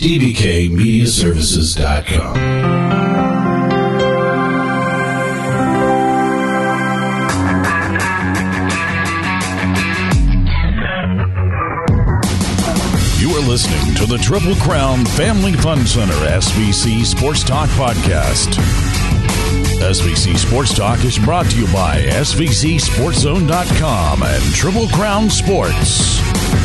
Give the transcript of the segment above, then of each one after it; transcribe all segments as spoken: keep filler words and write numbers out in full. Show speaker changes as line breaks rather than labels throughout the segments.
D B K Media Services dot com.
Listening to the Triple Crown Family Fun Center S V C Sports Talk podcast. S V C Sports Talk is brought to you by S V C Sports Zone dot com and Triple Crown Sports.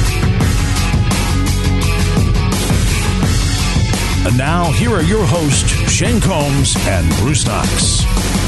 And now, here are your hosts, Shane Combs and Bruce Knox.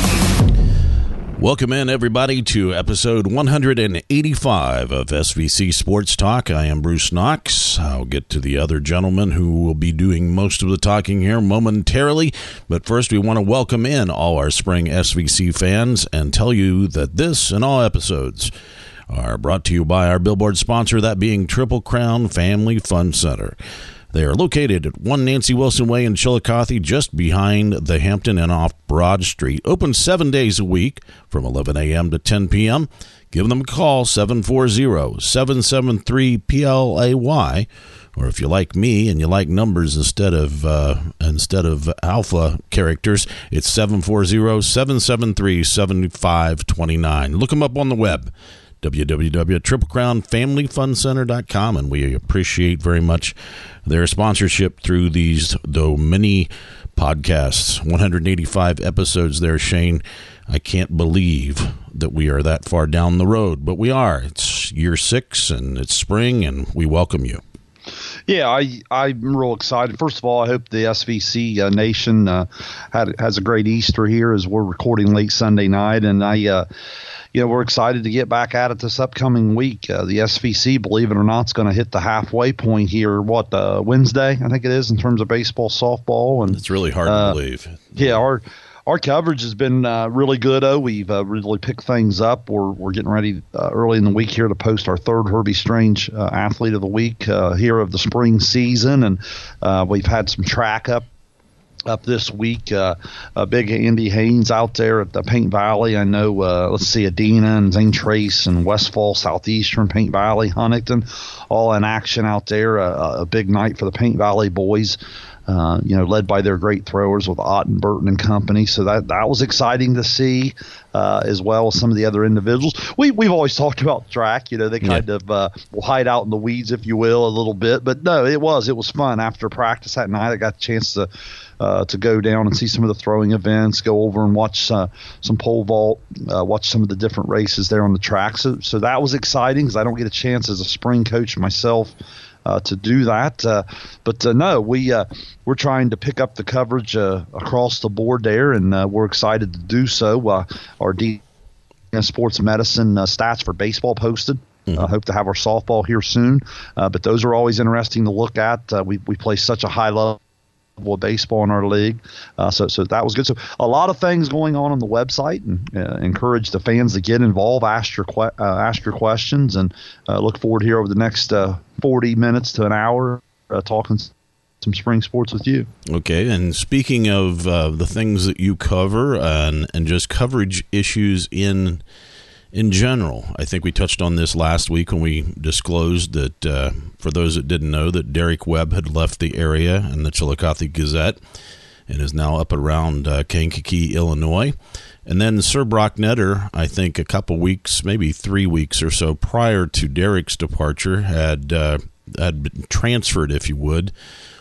Welcome in, everybody, to episode one eighty-five of S V C Sports Talk. I am Bruce Knox. I'll get to the other gentleman who will be doing most of the talking here momentarily. But first, we want to welcome in all our spring S V C fans and tell you that this and all episodes are brought to you by our billboard sponsor, that being Triple Crown Family Fun Center. They are located at one Nancy Wilson Way in Chillicothe, just behind the Hampton and off Broad Street. Open seven days a week from eleven a.m. to ten p.m. Give them a call, seven four zero, seven seven three, P L A Y. Or if you like me and you like numbers instead of uh, instead of alpha characters, it's seven four zero, seven seven three, seven five two nine. Look them up on the web, w w w dot triple crown family fun center dot com, and we appreciate very much their sponsorship through these, though many podcasts, one eighty-five episodes there, Shane. I can't believe that we are that far down the road, but we are. It's year six, and it's spring, and we welcome you.
Yeah, I, I'm real excited. First of all, I hope the S V C uh, Nation uh, had, has a great Easter here as we're recording late Sunday night, and I uh, – You know, we're excited to get back at it this upcoming week. Uh, the S V C, believe it or not, is going to hit the halfway point here, what, uh, Wednesday, I think it is, in terms of baseball, softball. And
it's really hard
uh,
to believe.
Yeah, our our coverage has been uh, really good. Oh, we've uh, really picked things up. We're we're getting ready uh, early in the week here to post our third Herbie Strange uh, Athlete of the Week uh, here of the spring season. And uh, we've had some track up. Up this week, uh, uh, big Andy Haynes out there at the Paint Valley. I know, uh, let's see, Adina and Zane Trace and Westfall, Southeastern, Paint Valley, Huntington, all in action out there. Uh, a big night for the Paint Valley boys, uh, you know, led by their great throwers with Otten, Burton, and company. So that that was exciting to see, uh, as well as some of the other individuals. We, we've always talked about track. You know, they kind yeah. of uh, will hide out in the weeds, if you will, a little bit. But, no, it was. It was fun. After practice that night, I got a chance to – Uh, to go down and see some of the throwing events, go over and watch uh, some pole vault, uh, watch some of the different races there on the track. So, so that was exciting because I don't get a chance as a spring coach myself uh, to do that. Uh, but uh, no, we uh, we're trying to pick up the coverage uh, across the board there, and uh, we're excited to do so. Uh, our D Sports Medicine uh, stats for baseball posted. I mm-hmm. uh, hope to have our softball here soon, uh, but those are always interesting to look at. Uh, we we play such a high level of baseball in our league, uh, so so that was good. So a lot of things going on on the website, and uh, encourage the fans to get involved, ask your que- uh, ask your questions, and uh, look forward here over the next uh, forty minutes to an hour uh, talking some spring sports with you.
Okay, and speaking of uh, the things that you cover and and just coverage issues in. In general, I think we touched on this last week when we disclosed that, uh, for those that didn't know, that Derek Webb had left the area in the Chillicothe Gazette and is now up around uh, Kankakee, Illinois. And then Sir Brock Netter, I think a couple weeks, maybe three weeks or so prior to Derek's departure, had uh, had been transferred, if you would,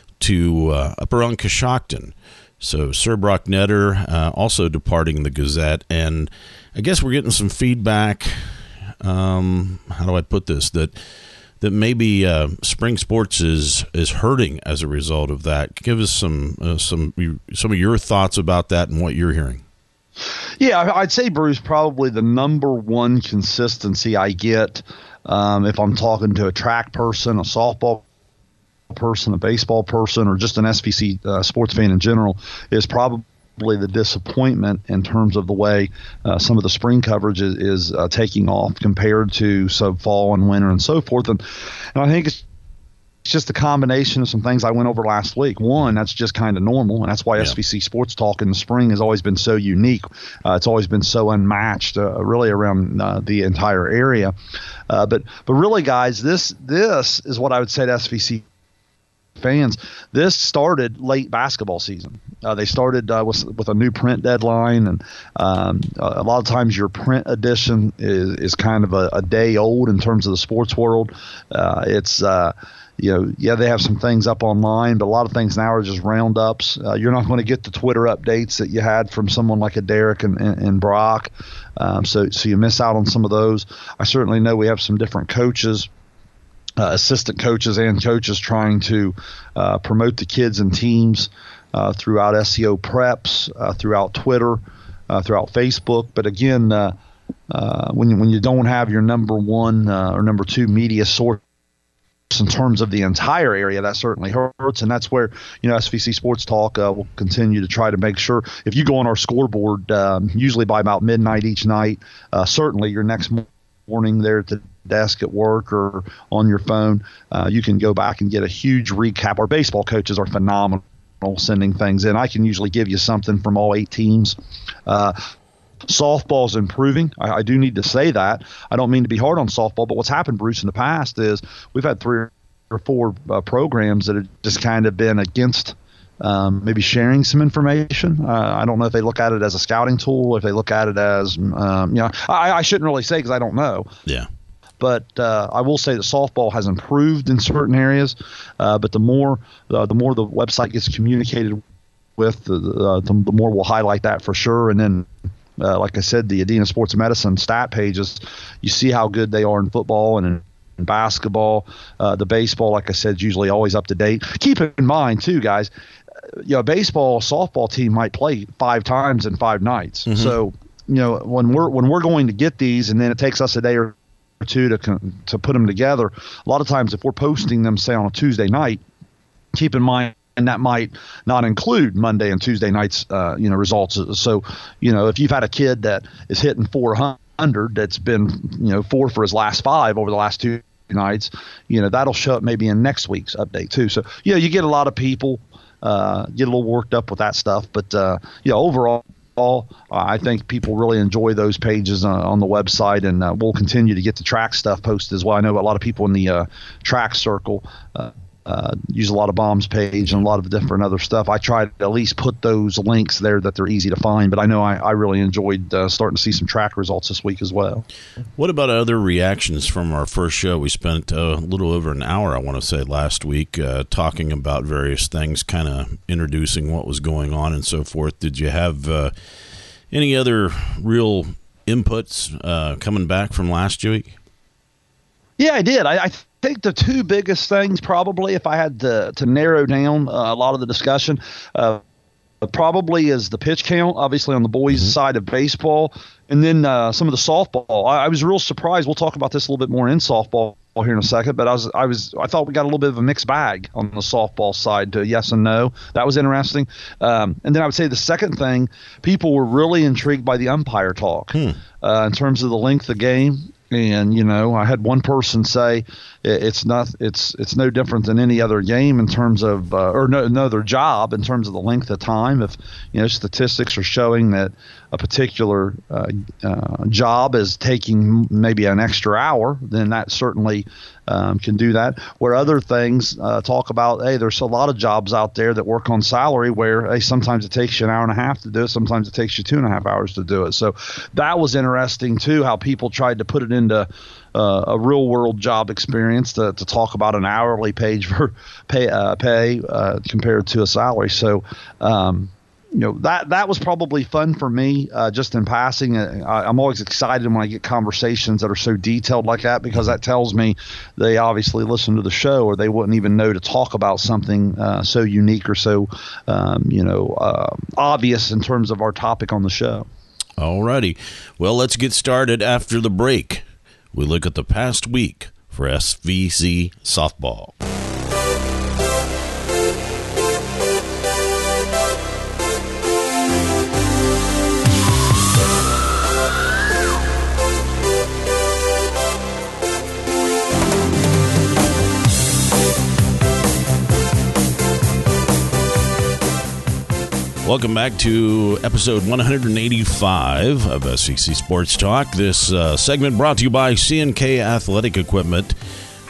to uh, up around Coshocton. So Sir Brock Netter uh, also departing the Gazette, and I guess we're getting some feedback. Um, how do I put this? That that maybe uh, spring sports is is hurting as a result of that. Give us some uh, some some of your thoughts about that and what you're hearing.
Yeah, I'd say, Bruce, probably the number one consistency I get um, if I'm talking to a track person, a softball person, a baseball person, or just an S V C uh, sports fan in general, is probably the disappointment in terms of the way uh, some of the spring coverage is, is uh, taking off compared to so fall and winter and so forth. And, and I think it's It's just a combination of some things I went over last week. One, that's just kind of normal, and that's why yeah. S V C Sports Talk in the spring has always been so unique. Uh, it's always been so unmatched, uh, really around uh, the entire area. Uh, but but really, guys, this this is what I would say to S V C fans, this started late basketball season. Uh, they started uh, with with a new print deadline, and um, a lot of times your print edition is, is kind of a, a day old in terms of the sports world. Uh, it's uh, you know, yeah, they have some things up online, but a lot of things now are just roundups. Uh, you're not going to get the Twitter updates that you had from someone like a Derek and, and, and Brock, um, so so you miss out on some of those. I certainly know we have some different coaches. Uh, assistant coaches and coaches trying to uh, promote the kids and teams uh, throughout S E O preps, uh, throughout Twitter, uh, throughout Facebook. But again, uh, uh, when, you, when you don't have your number one uh, or number two media source in terms of the entire area, that certainly hurts. And that's where, you know, S V C Sports Talk uh, will continue to try to make sure if you go on our scoreboard, um, usually by about midnight each night, uh, certainly your next morning there at the desk at work or on your phone, uh, you can go back and get a huge recap. Our baseball coaches are phenomenal sending things in. I can usually give you something from all eight teams. Uh, softball's improving. I, I do need to say that. I don't mean to be hard on softball, but what's happened, Bruce, in the past is we've had three or four uh, programs that have just kind of been against Um, maybe sharing some information. Uh, I don't know if they look at it as a scouting tool, if they look at it as, um, you know, I, I shouldn't really say because I don't know.
Yeah.
But uh, I will say that softball has improved in certain areas. Uh, but the more uh, the more the website gets communicated with, the, uh, the, the more we'll highlight that for sure. And then, uh, like I said, the Adena Sports Medicine stat pages, you see how good they are in football and in in basketball. Uh, the baseball, like I said, is usually always up to date. Keep in mind, too, guys, you know, baseball, softball team might play five times in five nights. Mm-hmm. So, you know, when we're when we're going to get these, and then it takes us a day or two to to put them together. A lot of times, if we're posting them, say on a Tuesday night, keep in mind, and that might not include Monday and Tuesday nights, uh, you know, results. So, you know, if you've had a kid that is hitting four hundred, that's been, you know, four for his last five over the last two nights, you know, that'll show up maybe in next week's update too. So, you know, you get a lot of people uh, get a little worked up with that stuff, but uh, yeah, overall. Uh, I think people really enjoy those pages uh, on the website, and uh, we'll continue to get the track stuff posted as well. I know a lot of people in the uh, track circle uh, uh, use a lot of Bombs page and a lot of different other stuff. I try to at least put those links there that they're easy to find, but I know I, I really enjoyed uh, starting to see some track results this week as well.
What about other reactions from our first show? We spent uh, a little over an hour, I want to say, last week uh, talking about various things, kind of introducing what was going on and so forth. Did you have uh, any other real inputs uh, coming back from last week?
Yeah, I did. I, I think the two biggest things probably, if I had to, to narrow down uh, a lot of the discussion, uh, probably is the pitch count, obviously on the boys' mm-hmm. side of baseball, and then uh, some of the softball. I, I was real surprised. We'll talk about this a little bit more in softball here in a second, but I was I was I thought we got a little bit of a mixed bag on the softball side to yes and no. That was interesting. Um, and then I would say the second thing, people were really intrigued by the umpire talk hmm. uh, in terms of the length of the game. And, you know, I had one person say it's not it's it's no different than any other game in terms of uh, or no, no other job in terms of the length of time. If, you know, statistics are showing that a particular uh, uh, job is taking maybe an extra hour, then that certainly um, can do that. Where other things uh, talk about, hey, there's a lot of jobs out there that work on salary where, hey, sometimes it takes you an hour and a half to do it. Sometimes it takes you two and a half hours to do it. So that was interesting, too, how people tried to put it into uh, a real world job experience to, to talk about an hourly page for pay, uh, pay uh, compared to a salary. So, um, you know, that that was probably fun for me, uh, just in passing. I, I'm always excited when I get conversations that are so detailed like that, because that tells me they obviously listen to the show, or they wouldn't even know to talk about something uh, so unique or so, um, you know, uh, obvious in terms of our topic on the show.
All righty. Well, let's get started after the break. We look at the past week for S V C softball. Welcome back to episode one eighty-five of S V C Sports Talk. This uh, segment brought to you by C and K Athletic Equipment.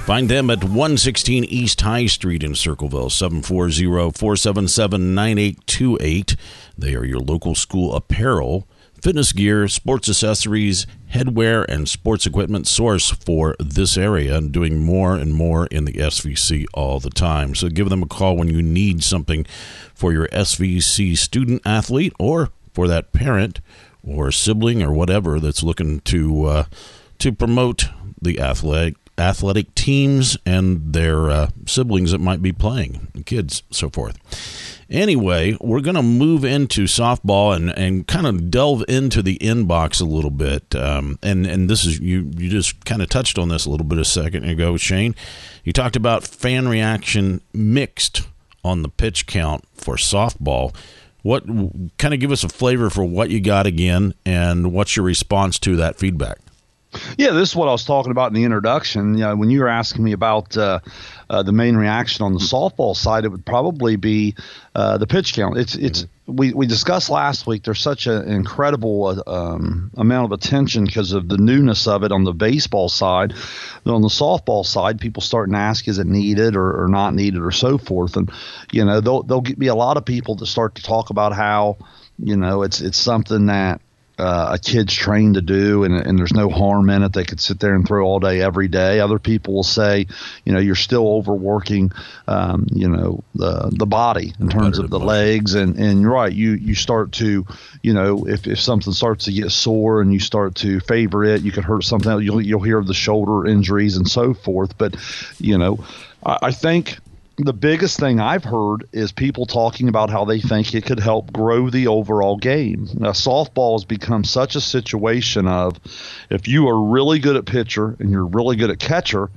Find them at one sixteen East High Street in Circleville, seven four zero, four seven seven, nine eight two eight. They are your local school apparel, fitness gear, sports accessories, headwear, and sports equipment source for this area, and doing more and more in the S V C all the time. So give them a call when you need something for your S V C student athlete, or for that parent or sibling or whatever that's looking to uh, to promote the athletic athletic teams and their uh, siblings that might be playing, kids, so forth. Anyway, we're going to move into softball and, and kind of delve into the inbox a little bit. Um, and, and this is, you, you just kind of touched on this a little bit a second ago, Shane. You talked about fan reaction mixed on the pitch count for softball. What kind of give us a flavor for what you got again, and what's your response to that feedback?
Yeah, this is what I was talking about in the introduction. You know, when you were asking me about uh, uh, the main reaction on the softball side, it would probably be uh, the pitch count. It's it's we, we discussed last week. There's such an incredible uh, um, amount of attention because of the newness of it on the baseball side. But on the softball side, people starting to ask, is it needed or, or not needed or so forth. And you know, there'll there'll be a lot of people that start to talk about how you know it's it's something that Uh, a kid's trained to do, and, and there's no harm in it. They could sit there and throw all day, every day. Other people will say, you know, you're still overworking, um, you know, the the body in terms of the legs, and and you're right. You you start to, you know, if, if something starts to get sore and you start to favor it, you could hurt something else. You'll you'll hear of the shoulder injuries and so forth. But you know, I, I think the biggest thing I've heard is people talking about how they think it could help grow the overall game. Now, softball has become such a situation of if you are really good at pitcher and you're really good at catcher,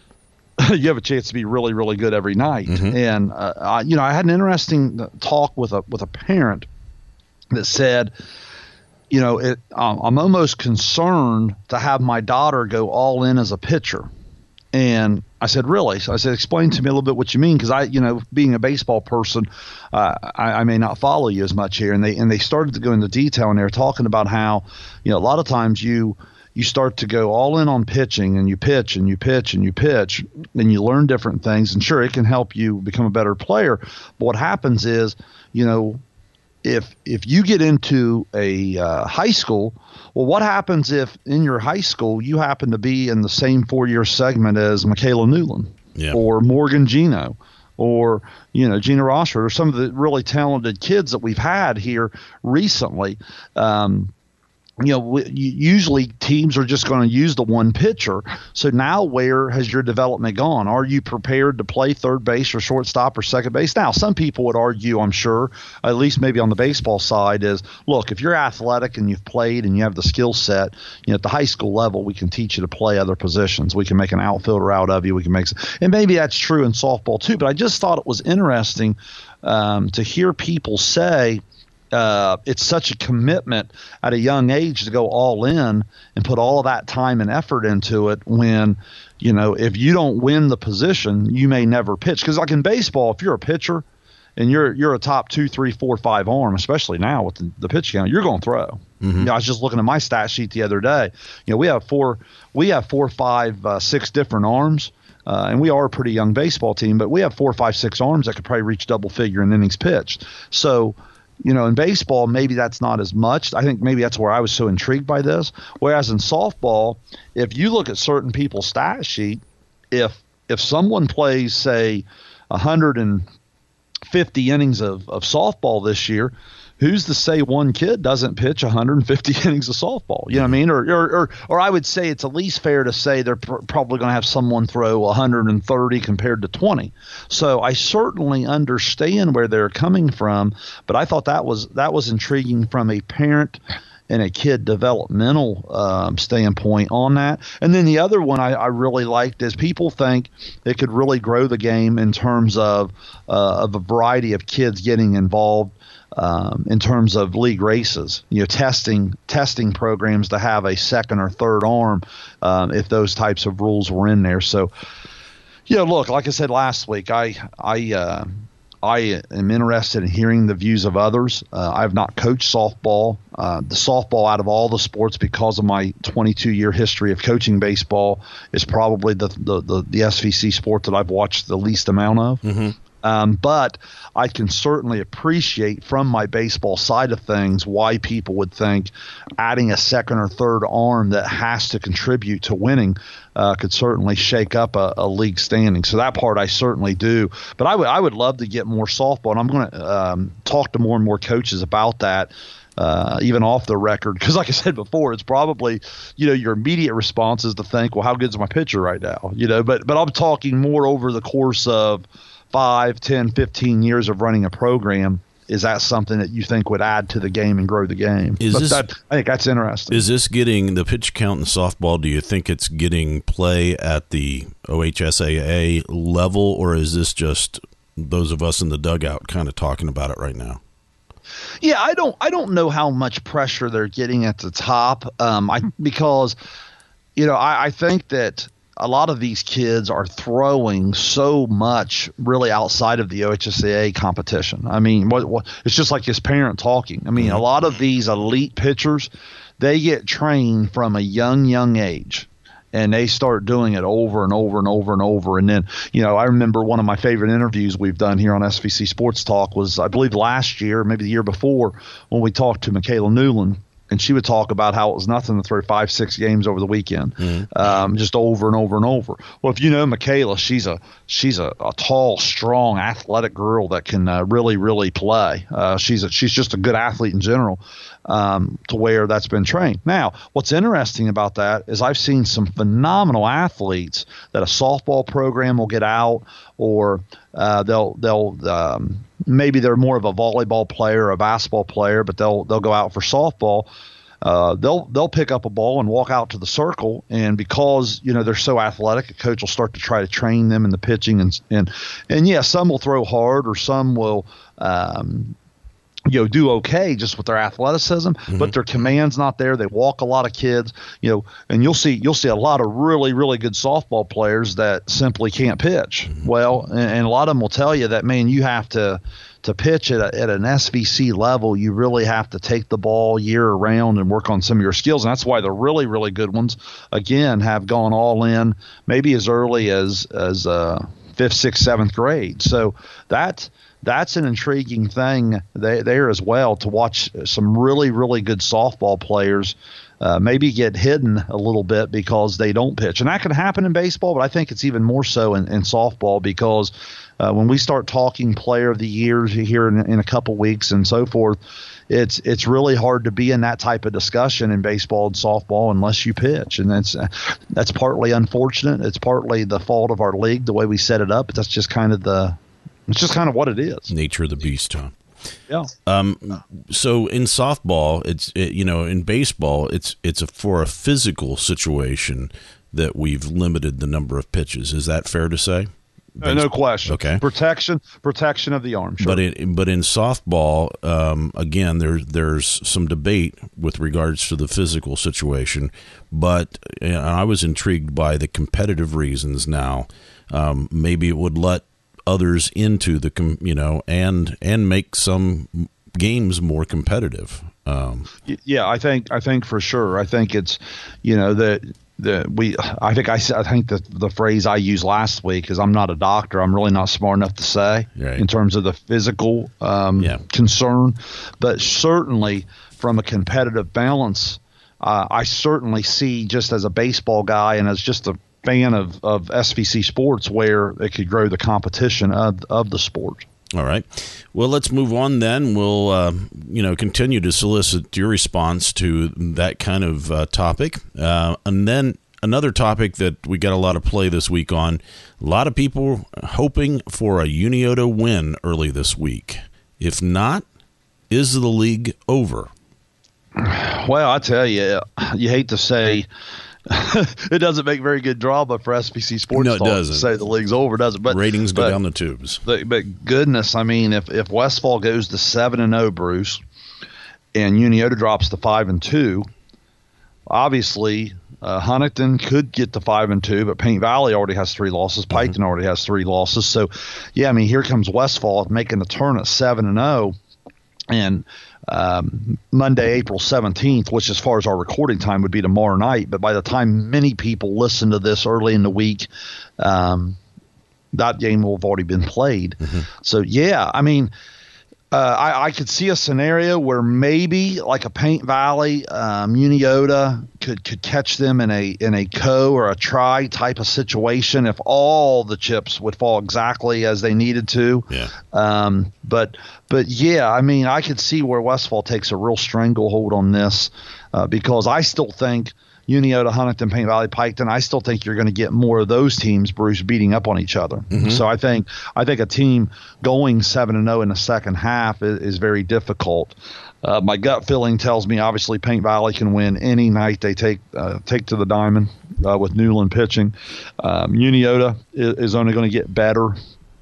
you have a chance to be really, really good every night. Mm-hmm. And, uh, I, you know, I had an interesting talk with a with a parent that said, you know, it, um, I'm almost concerned to have my daughter go all in as a pitcher. And I said, really? So I said, explain to me a little bit what you mean, because I, you know, being a baseball person, uh, I, I may not follow you as much here. And they and they started to go into detail, and they were talking about how, you know, a lot of times you you start to go all in on pitching, and you pitch and you pitch and you pitch, and you learn different things. And sure, it can help you become a better player. But what happens is, you know, if if you get into a uh, high school, well, what happens if in your high school you happen to be in the same four-year segment as Michaela Newland, yeah, or Morgan Gino, or, you know, Gina Rossford, or some of the really talented kids that we've had here recently? Um, you know, we, usually teams are just going to use the one pitcher. So now where has your development gone? Are you prepared to play third base or shortstop or second base? Now, some people would argue, I'm sure, at least maybe on the baseball side, is, look, if you're athletic and you've played and you have the skill set, you know, at the high school level, we can teach you to play other positions. We can make an outfielder out of you. We can make – and maybe that's true in softball too. But I just thought it was interesting um, to hear people say – Uh, it's such a commitment at a young age to go all in and put all of that time and effort into it when, you know, if you don't win the position, you may never pitch. Because like in baseball, if you're a pitcher and you're you're a top two, three, four, five arm, especially now with the, the pitch count, you're going to throw. Mm-hmm. You know, I was just looking at my stat sheet the other day. You know, we have four, we have four, five, uh, six different arms. Uh, and we are a pretty young baseball team, but we have four, five, six arms that could probably reach double figure in innings pitched. So, you know, in baseball, maybe that's not as much. I think maybe that's where I was so intrigued by this. Whereas in softball, if you look at certain people's stat sheet, if if someone plays, say, one hundred fifty innings of, of softball this year, who's to say one kid doesn't pitch one hundred fifty innings of softball? You know what I mean? Or or or, or I would say it's at least fair to say they're pr- probably going to have someone throw one hundred thirty compared to twenty. So I certainly understand where they're coming from, but I thought that was that was intriguing from a parent and a kid developmental um, standpoint on that. And then the other one I, I really liked is people think it could really grow the game in terms of uh, of a variety of kids getting involved. Um, in terms of league races, you know, testing testing programs to have a second or third arm, um, if those types of rules were in there. So, yeah, look, like I said last week, I I uh, I am interested in hearing the views of others. Uh, I've not coached softball. Uh, the softball out of all the sports, because of my twenty-two year history of coaching baseball, is probably the the, the, the S V C sport that I've watched the least amount of. Mm-hmm. Um, but I can certainly appreciate from my baseball side of things why people would think adding a second or third arm that has to contribute to winning uh, could certainly shake up a, a league standing. So that part I certainly do. But I would I would love to get more softball, and I'm going to um, talk to more and more coaches about that. Uh, even off the record, because like I said before, it's probably, you know, your immediate response is to think, well, how good's my pitcher right now? You know, but but I'm talking more over the course of five, ten, fifteen years of running a program. Is that something that you think would add to the game and grow the game?
Is this,
that, I think that's interesting.
Is this getting the pitch count in softball? Do you think it's getting play at the O H S A A level, or is this just those of us in the dugout kind of talking about it right now?
Yeah, I don't I don't know how much pressure they're getting at the top, um, I because, you know, I, I think that a lot of these kids are throwing so much really outside of the O H S A A competition. I mean, what, what, it's just like his parent talking. I mean, mm-hmm. a lot of these elite pitchers, they get trained from a young, young age. And they start doing it over and over and over and over. And then, you know, I remember one of my favorite interviews we've done here on S V C Sports Talk was, I believe, last year, maybe the year before, when we talked to Michaela Newland. And she would talk about how it was nothing to throw five, six games over the weekend, mm-hmm. um, just over and over and over. Well, if you know Michaela, she's a she's a, a tall, strong, athletic girl that can uh, really, really play. Uh, she's a, she's just a good athlete in general, um, to where that's been trained. Now, what's interesting about that is I've seen some phenomenal athletes that a softball program will get out, or uh, they'll they'll um, maybe they're more of a volleyball player or a basketball player, but they'll they'll go out for softball. Uh, they'll they'll pick up a ball and walk out to the circle, and because you know they're so athletic, a coach will start to try to train them in the pitching, and and and yeah, some will throw hard, or some will um, you know do okay just with their athleticism, mm-hmm. but their command's not there. They walk a lot of kids, you know, and you'll see you'll see a lot of really really good softball players that simply can't pitch mm-hmm. well, and, and a lot of them will tell you that, man, you have to. To pitch at, a, at an S V C level, you really have to take the ball year around and work on some of your skills. And that's why the really, really good ones, again, have gone all in maybe as early as as uh, fifth, sixth, seventh grade. So that that's an intriguing thing they, there as well, to watch some really, really good softball players Uh, maybe get hidden a little bit because they don't pitch. And that can happen in baseball, but I think it's even more so in, in softball, because uh, when we start talking player of the year here in, in a couple weeks and so forth, it's it's really hard to be in that type of discussion in baseball and softball unless you pitch. And that's that's partly unfortunate. It's partly the fault of our league, the way we set it up, but that's just kind of the it's just kind of what it is.
Nature of the beast, huh?
Yeah.
Um. So in softball, it's it, you know, in baseball, it's it's a, for a physical situation that we've limited the number of pitches. Is that fair to say?
Uh, no question.
Okay.
Protection, protection of the arm. Sure.
But in but in softball, um, again, there's there's some debate with regards to the physical situation. But you know, I was intrigued by the competitive reasons. Now, um, maybe it would let others into the com- you know and and make some games more competitive. Um,
yeah, I think I think for sure. I think it's you know that. The, we, I think I, I think the the phrase I used last week is, I'm not a doctor. I'm really not smart enough to say
right.
in terms of the physical um, yeah. concern, but certainly from a competitive balance, uh, I certainly see, just as a baseball guy and as just a fan of, of S V C sports, where it could grow the competition of of the sport.
All right. Well, let's move on then. We'll, uh, you know, continue to solicit your response to that kind of uh, topic. Uh, and then another topic that we got a lot of play this week on, a lot of people hoping for a Unioto win early this week. If not, is the league over?
Well, I tell you, you hate to say it doesn't make very good drama for S V C Sports
no, it
Talk
doesn't.
to say the league's over, does it? But
ratings go
but,
down the tubes.
But, but goodness, I mean, if if Westfall goes to seven and zero, Bruce, and Unioto drops to five and two, obviously Uh, Huntington could get to five and two, but Paint Valley already has three losses. Piketon mm-hmm. already has three losses. So, yeah, I mean, here comes Westfall making the turn at seven and zero, and um, Monday, April seventeenth, which as far as our recording time would be tomorrow night. But by the time many people listen to this early in the week, um, that game will have already been played. Mm-hmm. So, yeah, I mean. Uh, I, I could see a scenario where maybe like a Paint Valley, um, Uniota could, could catch them in a in a co or a try type of situation if all the chips would fall exactly as they needed to.
Yeah.
Um, but but yeah, I mean, I could see where Westfall takes a real stranglehold on this uh, because I still think Uniota, Huntington, Paint Valley, Piketon, I still think you're going to get more of those teams, Bruce, beating up on each other. Mm-hmm. So I think I think a team going seven and zero in the second half is, is very difficult. Uh, my gut feeling tells me obviously Paint Valley can win any night they take uh, take to the diamond uh, with Newland pitching. Um, Uniota is, is only going to get better.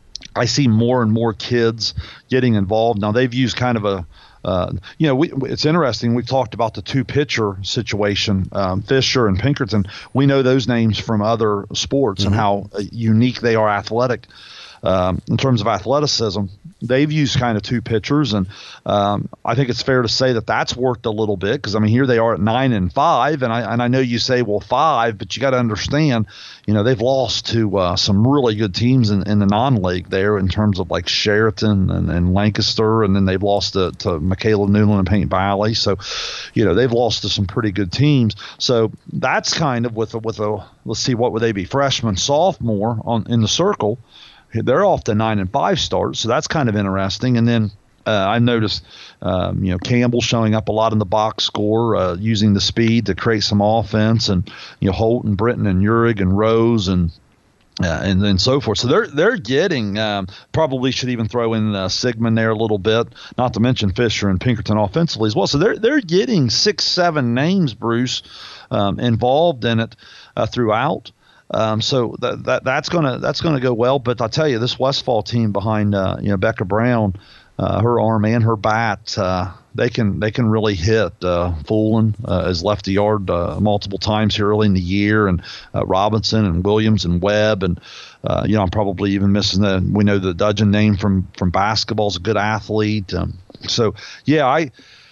I see more and more kids getting involved. Now they've used kind of a Uh, you know, we, it's interesting. We've talked about the two-pitcher situation, um, Fisher and Pinkerton. We know those names from other sports mm-hmm. and how uh, unique they are athletic um, in terms of athleticism. They've used kind of two pitchers, and um, I think it's fair to say that that's worked a little bit because, I mean, here they are at nine and five, and I and I know you say, well, five, but you got to understand, you know, they've lost to uh, some really good teams in, in the non-league there in terms of like Sheraton and, and Lancaster, and then they've lost to, to Michaela Newland and Paint Valley. So, you know, they've lost to some pretty good teams. So that's kind of with a, with a let's see, what would they be? Freshman, sophomore on in the circle. They're off to nine and five starts, so that's kind of interesting. And then uh, I noticed, um, you know, Campbell showing up a lot in the box score, uh, using the speed to create some offense, and you know, Holt and Britton and Urig and Rose and uh, and then so forth. So they're they're getting um, probably should even throw in uh, Sigmund there a little bit, not to mention Fisher and Pinkerton offensively as well. So they're they're getting six seven names, Bruce, um, involved in it uh, throughout. Um, so that, that that's gonna that's gonna go well. But I tell you, this Westfall team behind uh, you know Becca Brown, uh, her arm and her bat, uh, they can they can really hit. Uh, Foolen uh, has left the yard uh, multiple times here early in the year, and uh, Robinson and Williams and Webb, and uh, you know I'm probably even missing the we know the Dudgeon name from from basketball is a good athlete. Um, so yeah, I.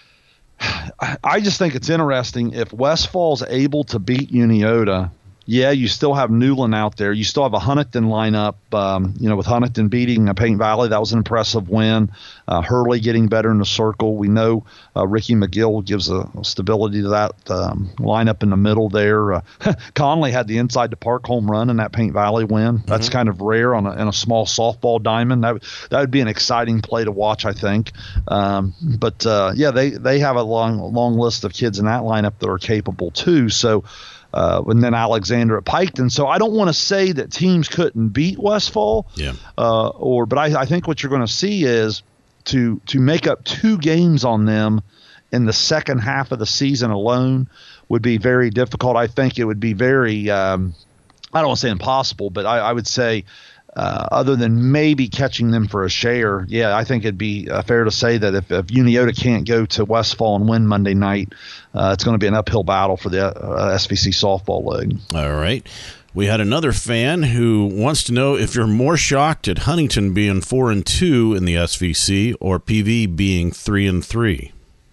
I just think it's interesting if Westfall's able to beat Uniota. Yeah, you still have Newland out there. You still have a Huntington lineup, um, you know, with Huntington beating uh, Paint Valley. That was an impressive win. Uh, Hurley getting better in the circle. We know uh, Ricky McGill gives a, a stability to that um, lineup in the middle there. Uh, Conley had the inside the park home run in that Paint Valley win. Mm-hmm. That's kind of rare on a, in a small softball diamond. That, that would be an exciting play to watch, I think. Um, but, uh, yeah, they, they have a long, long list of kids in that lineup that are capable too. So, Uh, and then Alexander at Piketon. So I don't want to say that teams couldn't beat Westfall.
Yeah.
Uh, or, but I, I think what you're going to see is to to make up two games on them in the second half of the season alone would be very difficult. I think it would be very, um, I don't want to say impossible, but I, I would say uh, other than maybe catching them for a share, yeah, I think it'd be uh, fair to say that if, if Uniota can't go to Westfall and win Monday night, uh, it's going to be an uphill battle for the uh, S V C softball league.
All right. We had another fan who wants to know if you're more shocked at Huntington being four and two in the S V C or P V being three and three.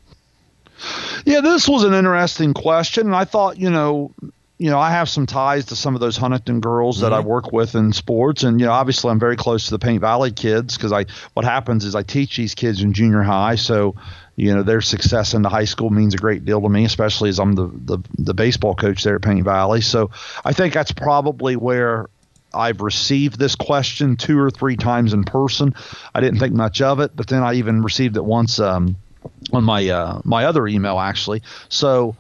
Yeah, this was an interesting question, and I thought, you know, you know, I have some ties to some of those Huntington girls that mm-hmm. I work with in sports, and you know, obviously, I'm very close to the Paint Valley kids because I. What happens is I teach these kids in junior high, so you know, their success in the high school means a great deal to me, especially as I'm the the, the baseball coach there at Paint Valley. So I think that's probably where I've received this question two or three times in person. I didn't think much of it, but then I even received it once um, on my uh, my other email actually. So.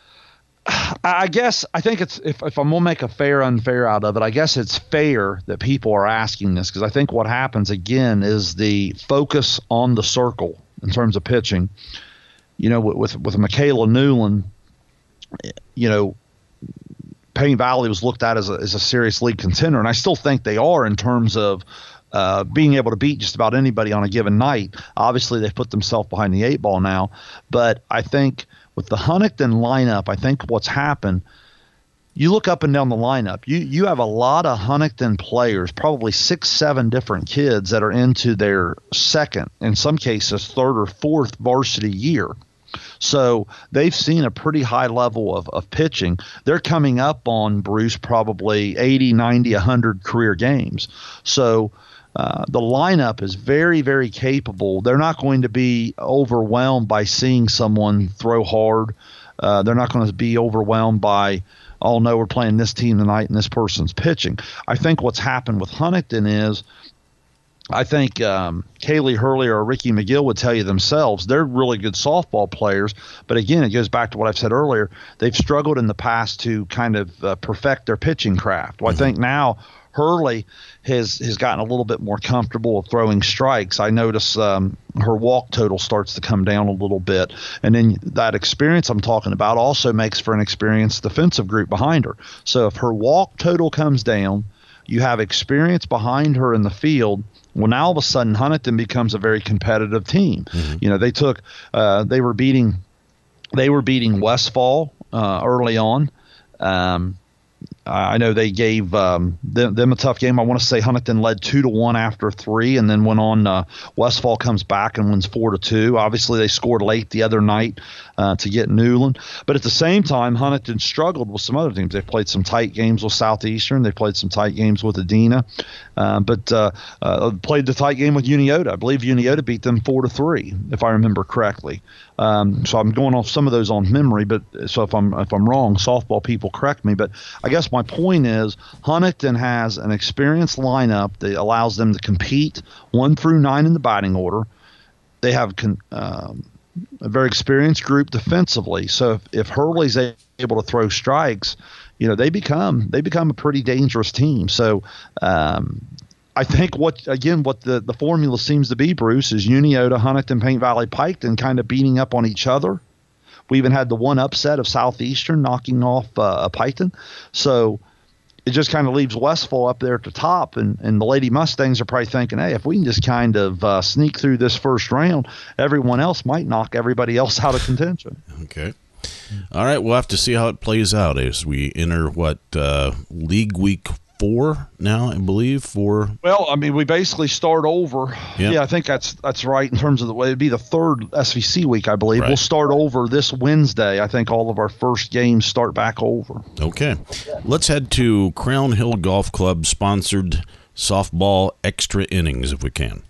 I guess I think it's if, if I'm going to make a fair unfair out of it, I guess it's fair that people are asking this because I think what happens again is the focus on the circle in terms of pitching. You know, with with Michaela Newland, you know, Paint Valley was looked at as a, as a serious league contender, and I still think they are in terms of uh, being able to beat just about anybody on a given night. Obviously, they've put themselves behind the eight ball now, but I think – with the Huntington lineup, I think what's happened, you look up and down the lineup, you, you have a lot of Huntington players, probably six, seven different kids that are into their second, in some cases third or fourth varsity year. So they've seen a pretty high level of, of pitching. They're coming up on, Bruce, probably eighty, ninety, one hundred career games. So uh, the lineup is very, very capable. They're not going to be overwhelmed by seeing someone throw hard. Uh, they're not going to be overwhelmed by, oh, no, we're playing this team tonight and this person's pitching. I think what's happened with Huntington is I think um, Kaylee Hurley or Ricky McGill would tell you themselves they're really good softball players. But, again, it goes back to what I've said earlier. They've struggled in the past to kind of uh, perfect their pitching craft. Well, mm-hmm. I think now Hurley has has gotten a little bit more comfortable with throwing strikes. I notice um, her walk total starts to come down a little bit. And then that experience I'm talking about also makes for an experienced defensive group behind her. So if her walk total comes down, you have experience behind her in the field. Well, now all of a sudden Huntington becomes a very competitive team. Mm-hmm. You know, they took uh, they were beating they were beating Westfall uh, early on. Um, I know they gave um, them, them a tough game. I want to say Huntington led two to one after three, and then went on. Uh, Westfall comes back and wins four to two. Obviously, they scored late the other night uh, to get Newland. But at the same time, Huntington struggled with some other teams. They played some tight games with Southeastern. They played some tight games with Adena, uh, but uh, uh, played the tight game with Uniota. I believe Uniota beat them four to three, if I remember correctly. Um, so I'm going off some of those on memory, but so if I'm if I'm wrong, softball people correct me. But I guess my point is Huntington has an experienced lineup that allows them to compete one through nine in the batting order. They have con, um, a very experienced group defensively. So if, if Hurley's able to throw strikes, you know they become they become a pretty dangerous team. So. Um, I think what again what the, the formula seems to be, Bruce, is Uniota, Huntington, Paint Valley, Piketon kind of beating up on each other. We even had the one upset of Southeastern knocking off uh, Piketon. So it just kind of leaves Westfall up there at the top, and, and the Lady Mustangs are probably thinking, hey, if we can just kind of uh, sneak through this first round, everyone else might knock everybody else out of contention.
Okay. All right, we'll have to see how it plays out as we enter what uh, League Week Four now, I believe. For
well, I mean, we basically start over. Yep. Yeah, I think that's that's right in terms of the way it'd be the third S V C week, I believe. Right. We'll start over this Wednesday. I think all of our first games start back over.
Okay, let's head to Crown Hill Golf Club sponsored softball extra innings if we can.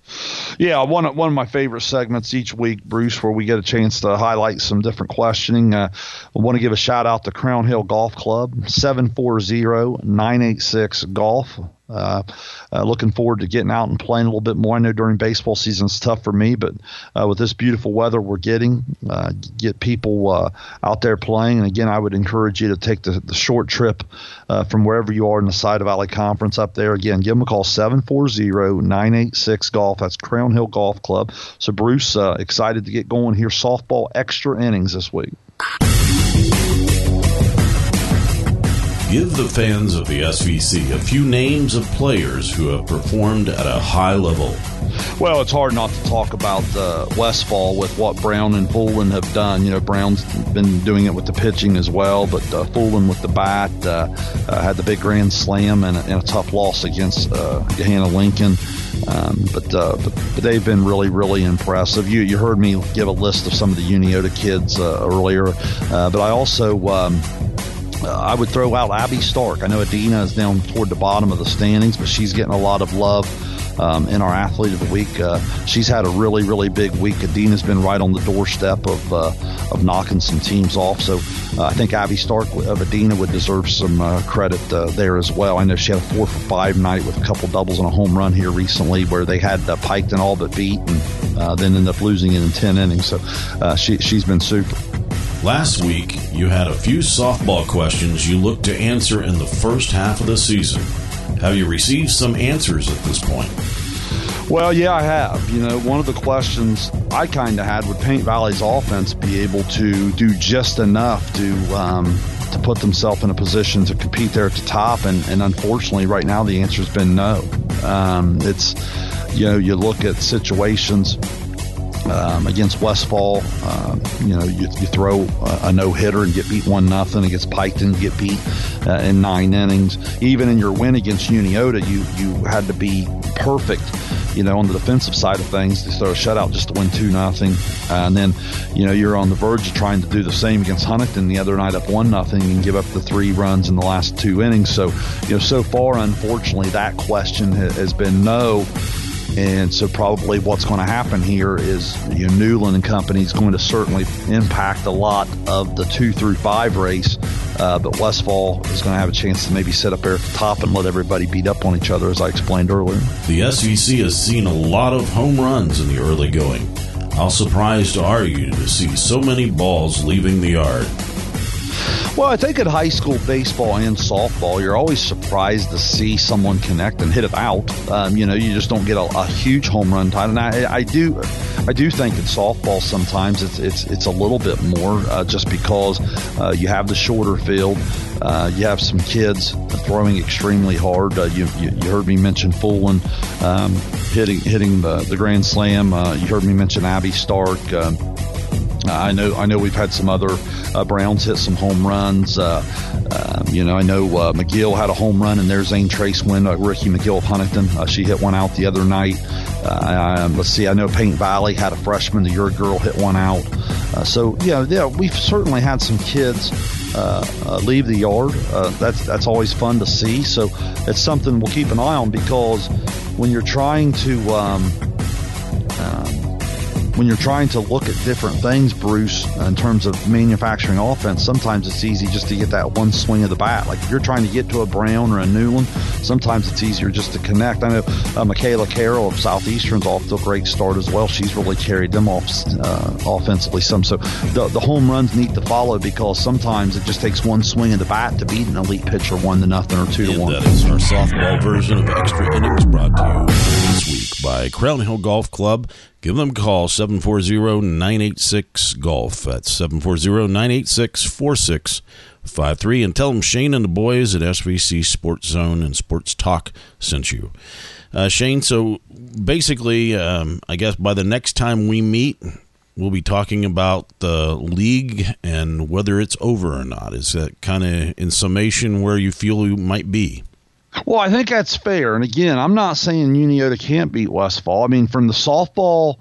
Yeah, one of, one of my favorite segments each week, Bruce, where we get a chance to highlight some different questioning. Uh, I want to give a shout-out to Crown Hill Golf Club, seven four zero, nine eight six, golf. Uh, uh, looking forward to getting out and playing a little bit more. I know during baseball season it's tough for me, but uh, with this beautiful weather we're getting, uh, get people uh, out there playing. And again, I would encourage you to take the, the short trip uh, from wherever you are in the Side of Valley Conference up there. Again, give them a call, seven four zero, nine eight six, golf. That's Crown Hill Golf Club. So, Bruce, uh, excited to get going here. Softball extra innings this week.
Give the fans of the S V C a few names of players who have performed at a high level.
Well, it's hard not to talk about uh, Westfall with what Brown and Fulton have done. You know, Brown's been doing it with the pitching as well, but uh, Fulton with the bat uh, uh, had the big grand slam and a, and a tough loss against uh, Johanna Lincoln. Um, but, uh, but but they've been really, really impressive. You you heard me give a list of some of the Uniota kids uh, earlier, uh, but I also um, Uh, I would throw out Abby Stark. I know Adena is down toward the bottom of the standings, but she's getting a lot of love um, in our Athlete of the Week. Uh, she's had a really, really big week. Adena's been right on the doorstep of uh, of knocking some teams off. So uh, I think Abby Stark of Adena would deserve some uh, credit uh, there as well. I know she had a four for five night with a couple doubles and a home run here recently where they had uh, Piketon all but beat and uh, then ended up losing it in ten innings. So uh, she, she's been super.
Last week, you had a few softball questions you looked to answer in the first half of the season. Have you received some answers at this point?
Well, yeah, I have. You know, one of the questions I kind of had, would Paint Valley's offense be able to do just enough to um, to put themselves in a position to compete there at the top? And, and unfortunately, right now, the answer's been no. Um, it's, you know, you look at situations Um, against Westfall, uh, you know, you, you throw a, a no-hitter and get beat one nothing. Against Piketon, get beat uh, in nine innings. Even in your win against Uniota, you you had to be perfect, you know, on the defensive side of things to throw a shutout just to win two nothing. Uh, and then, you know, you're on the verge of trying to do the same against Huntington the other night up one nothing and give up the three runs in the last two innings. So, you know, so far, unfortunately, that question ha- has been no. And so probably what's going to happen here is, you know, Newland and company is going to certainly impact a lot of the two through five race. Uh, but Westfall is going to have a chance to maybe sit up there at the top and let everybody beat up on each other, as I explained earlier.
The S V C has seen a lot of home runs in the early going. How surprised are you to see so many balls leaving the yard?
Well, I think in high school baseball and softball, you're always surprised to see someone connect and hit it out. Um, you know, you just don't get a, a huge home run time. And I, I do, I do think in softball sometimes it's it's it's a little bit more uh, just because uh, you have the shorter field. Uh, you have some kids throwing extremely hard. Uh, you, you you heard me mention Fullen um, hitting hitting the, the grand slam. Uh, you heard me mention Abby Stark. Um, I know I know we've had some other uh, Browns hit some home runs. Uh, uh, you know, I know uh, McGill had a home run, and there's Zane Trace win, uh, Ricky McGill of Huntington. Uh, she hit one out the other night. Uh, I, let's see, I know Paint Valley had a freshman, the Your Girl, hit one out. Uh, so, yeah, yeah, we've certainly had some kids uh, uh, leave the yard. Uh, that's, that's always fun to see. So it's something we'll keep an eye on, because when you're trying to um, um, when you're trying to look at different things, Bruce, in terms of manufacturing offense, sometimes it's easy just to get that one swing of the bat. Like if you're trying to get to a Brown or a Newland, sometimes it's easier just to connect. I know uh, Michaela Carroll of Southeastern's off to a great start as well. She's really carried them off uh, offensively some. So the, the home runs need to follow, because sometimes it just takes one swing of the bat to beat an elite pitcher one to nothing or two
and
to one.
That is our softball version of Extra Innings, brought to you this week by Crown Hill Golf Club. Give them a call, seven four zero, nine eight six, golf. That's seven four zero, nine eight six, four six five three. And tell them Shane and the boys at S V C Sports Zone and Sports Talk sent you. Uh, Shane, so basically, um, I guess by the next time we meet, we'll be talking about the league and whether it's over or not. Is that kind of, in summation, where you feel you might be?
Well, I think that's fair. And again, I'm not saying Uniota can't beat Westfall. I mean, from the softball,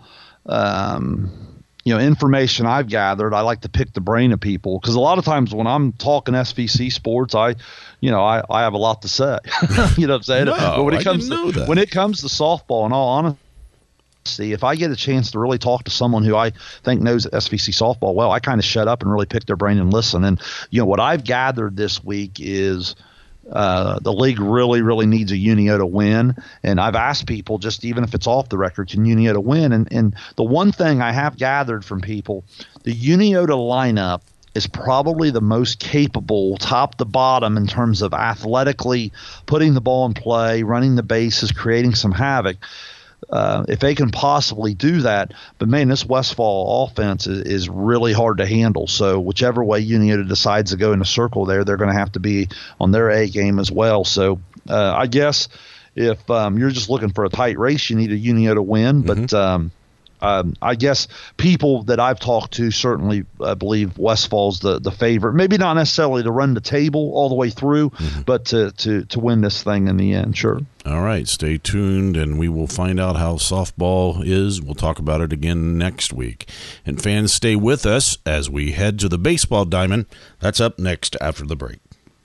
um, you know, information I've gathered, I like to pick the brain of people, because a lot of times when I'm talking S V C sports, I, you know, I, I have a lot to say. You know what I'm saying?
No,
but when it
I
comes
didn't know
to,
that.
when it comes to softball, in all honesty, if I get a chance to really talk to someone who I think knows S V C softball well, I kind of shut up and really pick their brain and listen. And you know what I've gathered this week is, Uh, the league really, really needs a Uniota win. And I've asked people, just even if it's off the record, can Uniota win? And, and the one thing I have gathered from people, the Uniota lineup is probably the most capable top to bottom in terms of athletically putting the ball in play, running the bases, creating some havoc. Uh, if they can possibly do that. But, man, this Westfall offense is, is really hard to handle. So whichever way Uniota decides to go in the circle there, they're going to have to be on their A game as well. So uh, I guess if um, you're just looking for a tight race, you need a Uniota win. Mm-hmm. But um, um, I guess people that I've talked to certainly uh, believe Westfall's the, the favorite. Maybe not necessarily to run the table all the way through, mm-hmm. but to, to, to win this thing in the end, sure.
All right, stay tuned, and we will find out how softball is. We'll talk about it again next week. And fans, stay with us as we head to the baseball diamond. That's up next after the break.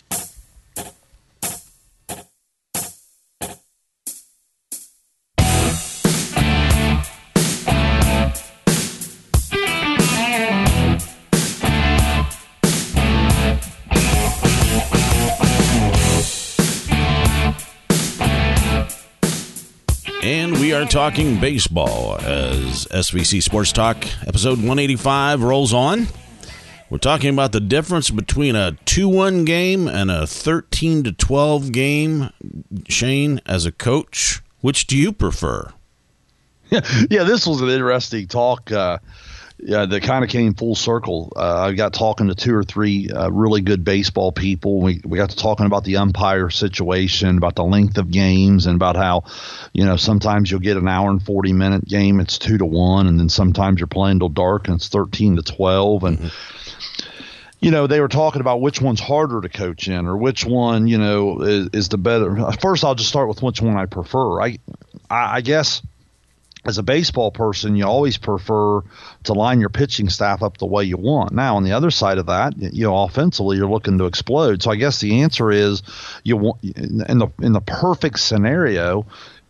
And we are talking baseball as S V C Sports Talk episode one eighty-five rolls on. We're talking about the difference between a two one game and a thirteen to twelve game. Shane, as a coach, which do you prefer?
Yeah, this was an interesting talk. Uh, Yeah, that kind of came full circle. Uh, I got talking to two or three uh, really good baseball people. We we got to talking about the umpire situation, about the length of games, and about how, you know, sometimes you'll get an hour and forty minute game, it's two to one, and then sometimes you're playing till dark and it's thirteen to twelve, and. Mm-hmm. You know, they were talking about which one's harder to coach in, or which one, you know, is, is the better. First, I'll just start with which one I prefer. I, I, I guess. As a baseball person, you always prefer to line your pitching staff up the way you want. Now, on the other side of that, you know, offensively, you're looking to explode. So I guess the answer is you want in the in the perfect scenario,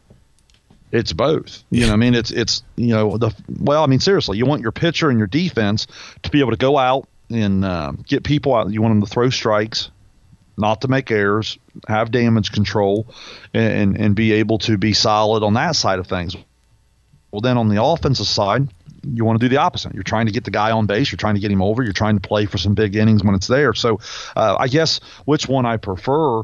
it's both. You know, I mean, it's it's you know the well, I mean, seriously, you want your pitcher and your defense to be able to go out and uh, get people out. You want them to throw strikes, not to make errors, have damage control, and and be able to be solid on that side of things. Well, then on the offensive side, you want to do the opposite. You're trying to get the guy on base. You're trying to get him over. You're trying to play for some big innings when it's there. So uh, I guess which one I prefer,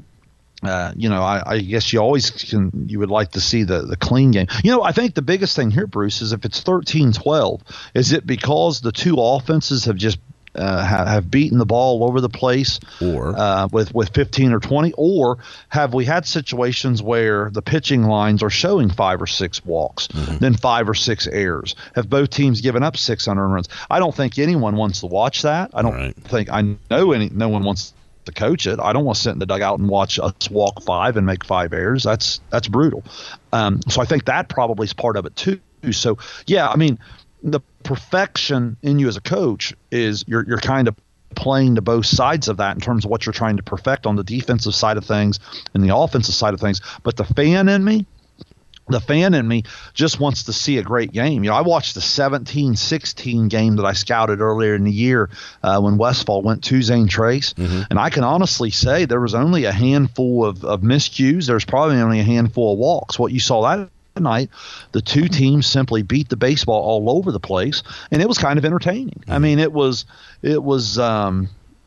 uh, you know, I, I guess you always can – you would like to see the, the clean game. You know, I think the biggest thing here, Bruce, is if it's thirteen twelve, is it because the two offenses have just – Uh, have, have beaten the ball all over the place,
or
uh, with with fifteen or twenty, or have we had situations where the pitching lines are showing five or six walks, mm-hmm. then five or six errors? Have both teams given up six hundred runs? I don't think anyone wants to watch that. I don't
right.
think I know any. No one wants to coach it. I don't want to sit in the dugout and watch us walk five and make five errors. That's that's brutal. Um, so I think that probably is part of it too. So yeah, I mean. The perfection in you as a coach is you're you're kind of playing to both sides of that in terms of what you're trying to perfect on the defensive side of things and the offensive side of things. But the fan in me, the fan in me just wants to see a great game. You know, I watched the seventeen sixteen game that I scouted earlier in the year uh, when Westfall went to Zane Trace. Mm-hmm. And I can honestly say there was only a handful of, of miscues. There's probably only a handful of walks. What you saw that night, the two teams simply beat the baseball all over the place, and it was kind of entertaining. Mm-hmm. I mean, it was it was um,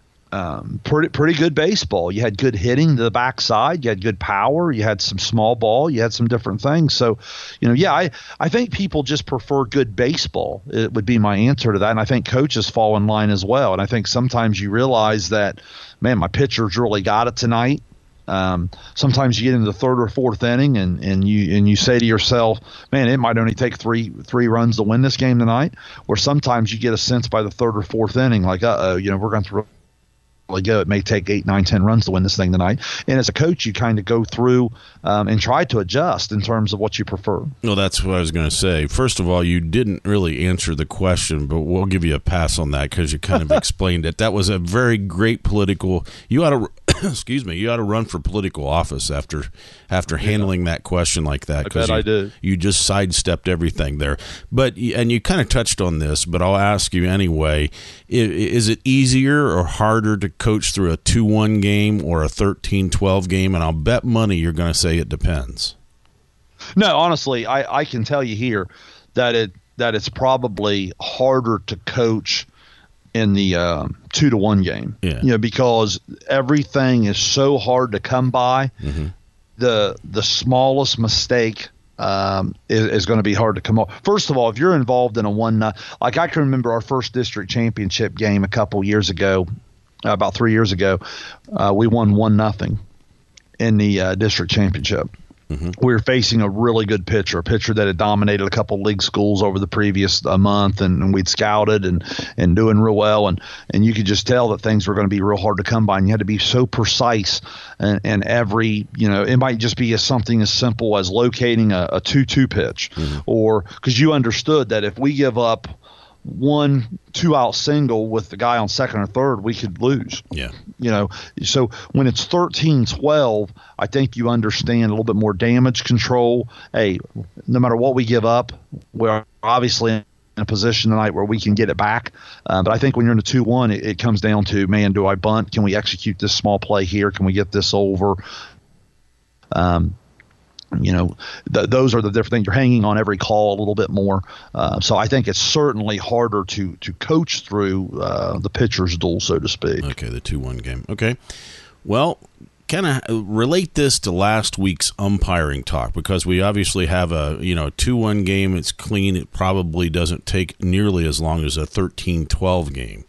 um, pretty pretty good baseball. You had good hitting to the backside, you had good power, you had some small ball, you had some different things. So, you know, yeah, I I think people just prefer good baseball. It would be my answer to that, and I think coaches fall in line as well. And I think sometimes you realize that, man, my pitcher's really got it tonight. Um, sometimes you get into the third or fourth inning and, and you and you say to yourself, man, it might only take three three runs to win this game tonight. Or sometimes you get a sense by the third or fourth inning, like, uh-oh, you know, we're going to really go. It may take eight, nine, ten runs to win this thing tonight. And as a coach, you kind of go through um, and try to adjust in terms of what you prefer.
Well, that's what I was going to say. First of all, you didn't really answer the question, but we'll give you a pass on that because you kind of explained it. That was a very great political – you ought to – excuse me, you ought to run for political office after after yeah. handling that question like that.
I bet
you,
I did.
You just sidestepped everything there. But and you kind of touched on this, but I'll ask you anyway. Is it easier or harder to coach through a two one game or a thirteen twelve game? And I'll bet money you're going to say it depends.
No, honestly, I, I can tell you here that it that it's probably harder to coach in the uh, two to one game,
yeah.
you know, because everything is so hard to come by.
Mm-hmm.
The the smallest mistake um, is, is going to be hard to come off. First of all, if you're involved in a one, uh, like I can remember our first district championship game a couple years ago, uh, about three years ago, uh, we won one nothing in the uh, district championship. Mm-hmm. We were facing a really good pitcher, a pitcher that had dominated a couple league schools over the previous uh, month, and, and we'd scouted and, and doing real well. And, and you could just tell that things were going to be real hard to come by, and you had to be so precise. And, and every, you know, it might just be as something as simple as locating a, a two two pitch, mm-hmm. or because you understood that if we give up one two out single with the guy on second or third, we could lose.
Yeah.
You know, so when it's thirteen twelve, I think you understand a little bit more damage control. Hey, no matter what we give up, we're obviously in a position tonight where we can get it back. Uh, but I think when you're in a two one, it, it comes down to, man, do I bunt? Can we execute this small play here? Can we get this over? Um, You know, th- those are the different things. You're hanging on every call a little bit more. Uh, so I think it's certainly harder to to coach through uh, the pitcher's duel, so to speak.
Okay, the two one game. Okay. Well, kind of relate this to last week's umpiring talk, because we obviously have a you know two one game. It's clean. It probably doesn't take nearly as long as a thirteen twelve game.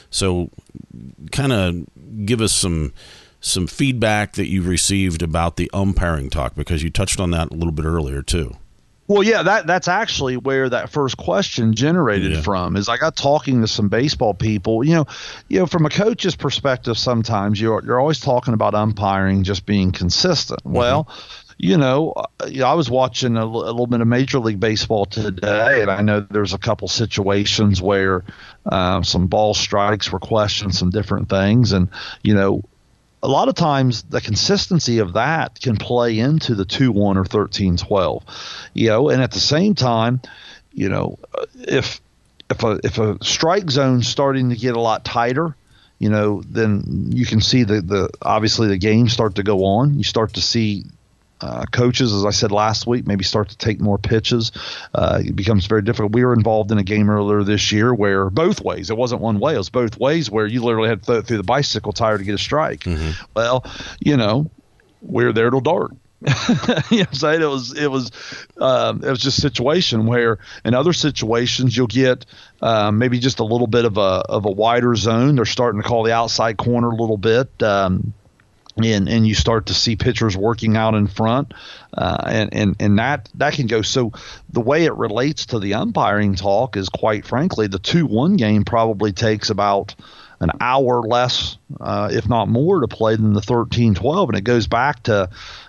So kind of give us some some feedback that you've received about the umpiring talk, because you touched on that a little bit earlier too.
Well, yeah, that that's actually where that first question generated yeah. from. Is I got talking to some baseball people. You know, you know, from a coach's perspective, sometimes you're you're always talking about umpiring just being consistent. Mm-hmm. Well, you know, I was watching a, a little bit of Major League Baseball today, and I know there's a couple situations where uh, some ball strikes were questioned, some different things, and you know. A lot of times the consistency of that can play into the two one or thirteen twelve, you know, and at the same time, you know, if if a if a strike zone's starting to get a lot tighter, you know, then you can see the, the obviously the games start to go on. You start to see uh, coaches, as I said last week, maybe start to take more pitches. Uh, it becomes very difficult. We were involved in a game earlier this year where both ways, it wasn't one way, it was both ways, where you literally had to throw through the bicycle tire to get a strike. Mm-hmm. Well, you know, we're there till dark. you know what I'm saying? It was it was um, it was just a situation where in other situations you'll get um, maybe just a little bit of a of a wider zone. They're starting to call the outside corner a little bit. Um, And and you start to see pitchers working out in front, uh, and and and that that can go. So the way it relates to the umpiring talk is, quite frankly, the two one game probably takes about an hour less, uh, if not more, to play than the thirteen twelve. And it goes back to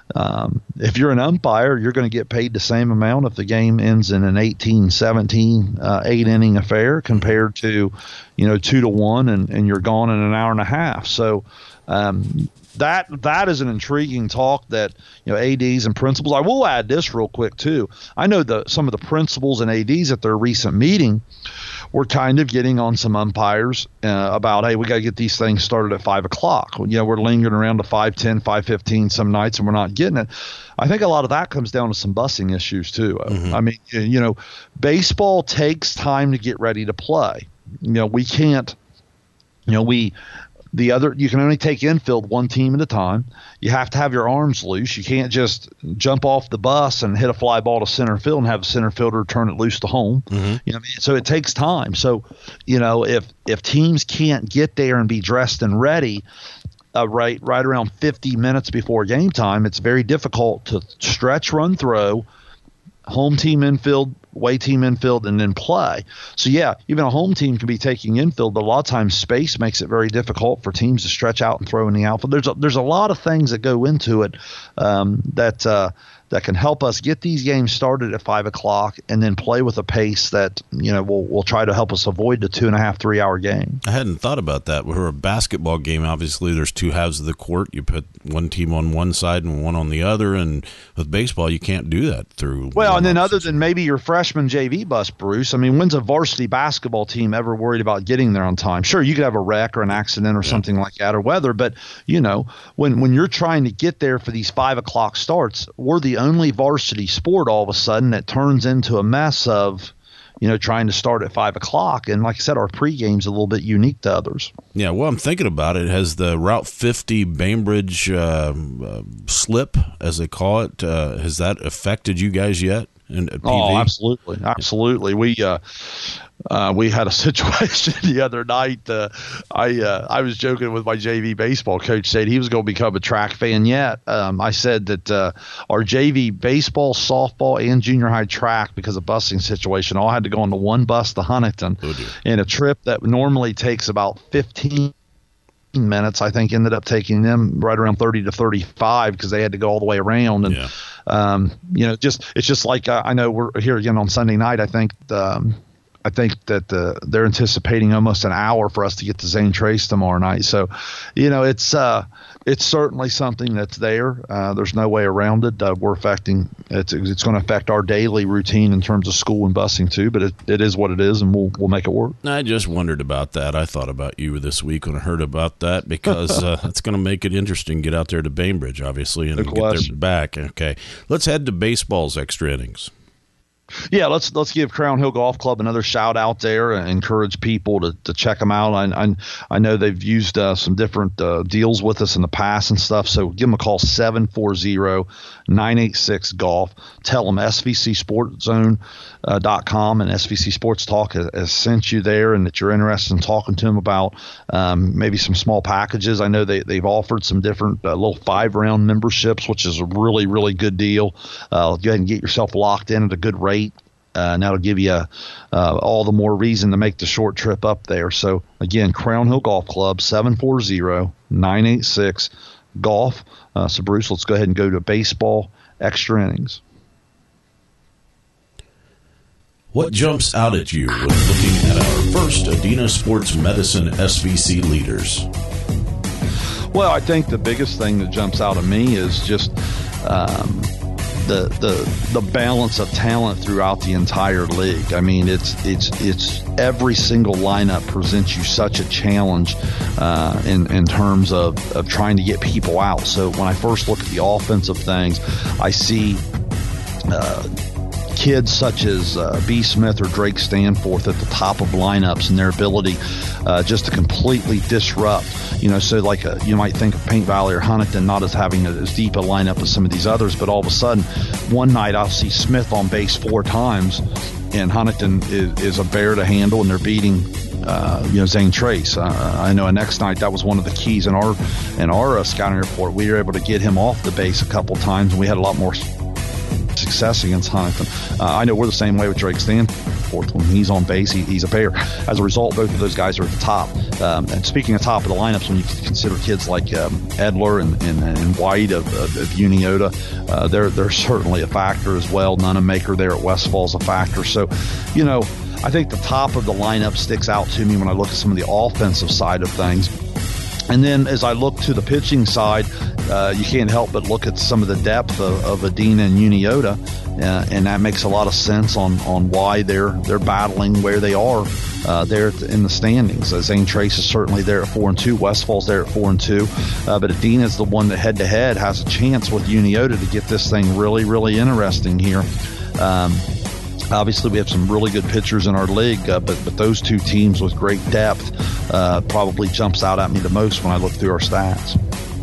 um, if you're an umpire, you're going to get paid the same amount if the game ends in an eighteen seventeen uh, eight inning affair compared to, you know, two to one, and, and you're gone in an hour and a half. So. Um, That that is an intriguing talk that, you know, A Ds and principals. I will add this real quick too. I know the some of the principals and A Ds at their recent meeting were kind of getting on some umpires uh, about, hey, we got to get these things started at five o'clock. You know, we're lingering around to five ten, five fifteen some nights, and we're not getting it. I think a lot of that comes down to some busing issues too. Mm-hmm. I mean, you know, baseball takes time to get ready to play. You know, we can't. You know, we. The other, you can only take infield one team at a time. You have to have your arms loose. You can't just jump off the bus and hit a fly ball to center field and have a center fielder turn it loose to home. Mm-hmm. You know what I mean? So it takes time. So, you know, if if teams can't get there and be dressed and ready uh, right right around fifty minutes before game time, it's very difficult to stretch, run, throw, home team infield, away team infield, and then play. So, yeah, even a home team can be taking infield, but a lot of times space makes it very difficult for teams to stretch out and throw in the outfield. There's a, there's a lot of things that go into it um, that uh, that can help us get these games started at five o'clock and then play with a pace that, you know, will will try to help us avoid the two and a half, three hour game.
I hadn't thought about that. For a basketball game, obviously there's two halves of the court. You put one team on one side and one on the other, and with baseball you can't do that through.
Well, and then other than maybe your freshman J V bus, Bruce, I mean, when's a varsity basketball team ever worried about getting there on time? Sure, you could have a wreck or an accident or yeah. something like that, or weather, but, you know, when, when you're trying to get there for these five o'clock starts, we're the only varsity sport all of a sudden that turns into a mess of, you know, trying to start at five o'clock. And like I said, our pregame's a little bit unique to others.
Yeah, well, I'm thinking about it. Has the Route fifty Bainbridge uh, uh, slip, as they call it, uh, has that affected you guys yet? In, at P V?
Oh, absolutely, absolutely. We uh, uh, we had a situation the other night. Uh, I uh, I was joking with my J V baseball coach, said he was going to become a track fan yet. Um, I said that uh, our J V baseball, softball, and junior high track, because of busing situation, all had to go on the one bus to Huntington, oh, in a trip that normally takes about fifteen minutes, I think ended up taking them right around thirty to thirty-five because they had to go all the way around. And, yeah. um, you know, just it's just like uh, I know we're here again on Sunday night. I think um, I think that uh, they're anticipating almost an hour for us to get to Zane Trace tomorrow night. So, you know, it's uh, it's certainly something that's there. Uh, there's no way around it. Uh, we're affecting it's it's going to affect our daily routine in terms of school and busing too. But it, it is what it is, and we'll we'll make it work.
I just wondered about that. I thought about you this week when I heard about that, because uh, it's going to make it interesting. Get out there to Bainbridge, obviously, and
Good
get
question.
their back. Okay, let's head to baseball's extra innings.
Yeah, let's let's give Crown Hill Golf Club another shout out there and encourage people to, to check them out. I, I, I know they've used uh, some different uh, deals with us in the past and stuff, so give them a call, seven four zero, nine eight six, golf. Tell them S V C Sports Zone dot com and S V C Sports Talk has, has sent you there and that you're interested in talking to them about um, maybe some small packages. I know they, they've offered some different uh, little five-round memberships, which is a really, really good deal. Uh, go ahead and get yourself locked in at a good rate. Uh, and that'll give you uh, all the more reason to make the short trip up there. So, again, Crown Hill Golf Club, seven four zero, nine eight six, golf. Uh, so, Bruce, let's go ahead and go to baseball extra innings.
What jumps out at you when looking at our first Adina Sports Medicine S V C leaders?
Well, I think the biggest thing that jumps out at me is just um, – The, the the balance of talent throughout the entire league. I mean, it's it's it's every single lineup presents you such a challenge uh, in in terms of, of trying to get people out. So when I first look at the offensive things, I see uh, kids such as uh, B. Smith or Drake Stanforth at the top of lineups and their ability uh, just to completely disrupt. You know, so like a, you might think of Paint Valley or Huntington not as having a, as deep a lineup as some of these others, but all of a sudden, one night I'll see Smith on base four times, and Huntington is, is a bear to handle, and they're beating, uh, you know, Zane Trace. Uh, I know next night that was one of the keys in our in our uh, scouting report. We were able to get him off the base a couple times, and we had a lot more success against Huntington. Uh, I know we're the same way with Drake Stanforth. When he's on base, he, he's a bear. As a result, both of those guys are at the top. Um, and speaking of top of the lineups, when you consider kids like um, Edler and, and, and White of, of, of Uniota, uh, they're they're certainly a factor as well. Nunemaker there at Westfall is a factor. So, you know, I think the top of the lineup sticks out to me when I look at some of the offensive side of things. And then as I look to the pitching side, uh, you can't help but look at some of the depth of, of Adina and Uniota, uh, and that makes a lot of sense on, on why they're they're battling where they are uh, there in the standings. Uh, Zane Trace is certainly there at four and two. Westfall's there at four and two, uh, but Adina is the one that head to head has a chance with Uniota to get this thing really really interesting here. Um, Obviously, we have some really good pitchers in our league, uh, but but those two teams with great depth uh, probably jumps out at me the most when I look through our stats.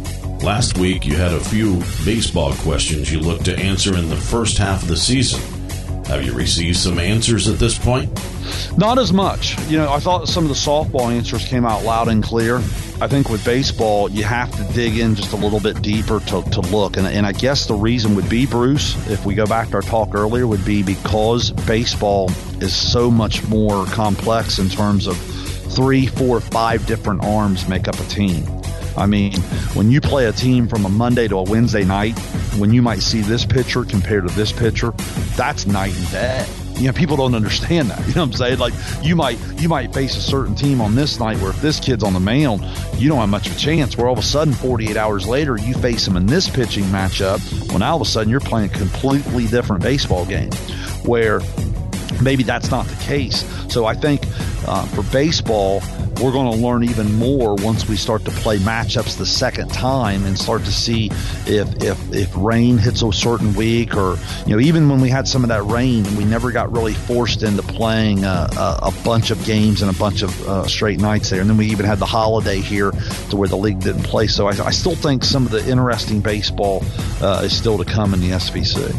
Last week, you had a few baseball questions you looked to answer in the first half of the season. Have you received some answers at this point?
Not as much. You know, I thought some of the softball answers came out loud and clear. I think with baseball, you have to dig in just a little bit deeper to, to look. And, and I guess the reason would be, Bruce, if we go back to our talk earlier, would be because baseball is so much more complex in terms of three, four, five different arms make up a team. I mean, when you play a team from a Monday to a Wednesday night, when you might see this pitcher compared to this pitcher, that's night and day. You know, people don't understand that. You know what I'm saying? Like, you might you might face a certain team on this night where if this kid's on the mound, you don't have much of a chance. Where all of a sudden, forty-eight hours later, you face him in this pitching matchup, when all of a sudden you're playing a completely different baseball game, where maybe that's not the case. So I think uh, for baseball, we're going to learn even more once we start to play matchups the second time and start to see if if if rain hits a certain week, or, you know, even when we had some of that rain and we never got really forced into playing a, a, a bunch of games and a bunch of uh, straight nights there. And then we even had the holiday here to where the league didn't play. So I, I still think some of the interesting baseball uh, is still to come in the S V C.